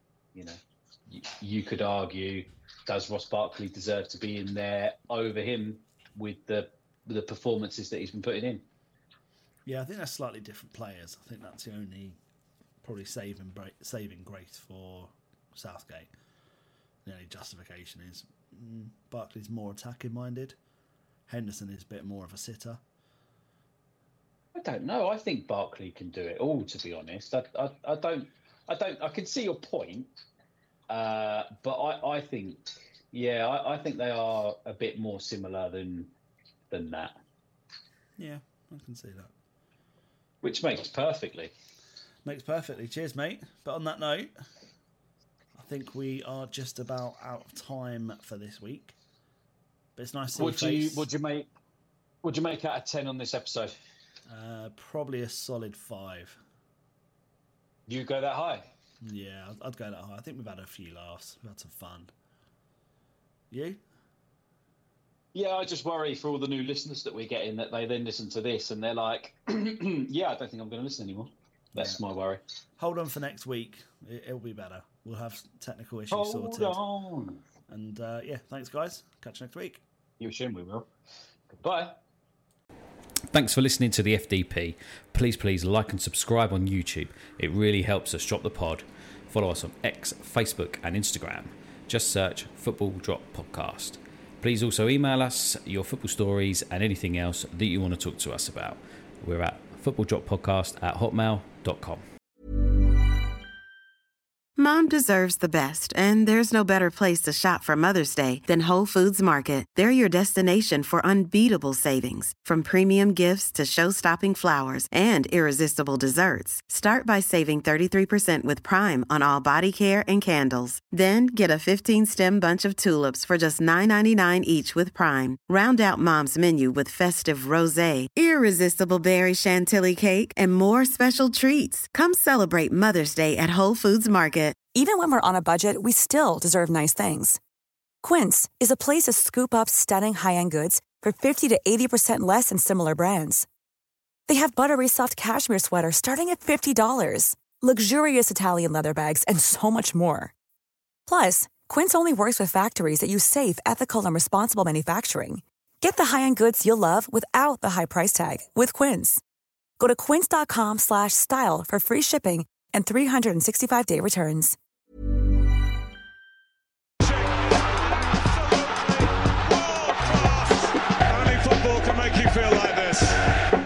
You could argue, does Ross Barkley deserve to be in there over him with the performances that he's been putting in? Yeah, I think they're slightly different players. I think that's the only probably saving grace for Southgate. The only justification is Barkley's more attacking minded. Henderson is a bit more of a sitter. I don't know. I think Barkley can do it all. To be honest, I don't. I can see your point. But I think, I think they are a bit more similar than that. Yeah, I can see that. Which makes perfectly. Makes perfectly. Cheers, mate. But on that note, I think we are just about out of time for this week. But it's nice to see you. Would you make out of 10 on this episode? Probably a solid 5. You go that high? Yeah, I'd go that high. I think we've had a few laughs. We've had some fun. You? Yeah, I just worry for all the new listeners that we're getting that they then listen to this and they're like, yeah, I don't think I'm going to listen anymore. That's my worry. Hold on for next week. It'll be better. We'll have technical issues sorted. Hold on. And thanks, guys. Catch you next week. You assume we will. Goodbye. Thanks for listening to the FDP. Please like and subscribe on YouTube. It really helps us drop the pod. Follow us on X, Facebook and Instagram. Just search Football Drop Podcast. Please also email us your football stories and anything else that you want to talk to us about. We're at footballdroppodcast@hotmail.com. Mom deserves the best, and there's no better place to shop for Mother's Day than Whole Foods Market. They're your destination for unbeatable savings, from premium gifts to show-stopping flowers and irresistible desserts. Start by saving 33% with Prime on all body care and candles. Then get a 15-stem bunch of tulips for just $9.99 each with Prime. Round out Mom's menu with festive rosé, irresistible berry chantilly cake, and more special treats. Come celebrate Mother's Day at Whole Foods Market. Even when we're on a budget, we still deserve nice things. Quince is a place to scoop up stunning high-end goods for 50 to 80% less than similar brands. They have buttery soft cashmere sweaters starting at $50, luxurious Italian leather bags, and so much more. Plus, Quince only works with factories that use safe, ethical, and responsible manufacturing. Get the high-end goods you'll love without the high price tag with Quince. Go to quince.com/style for free shipping and 365-day returns. Only football can make you feel like this. Yes.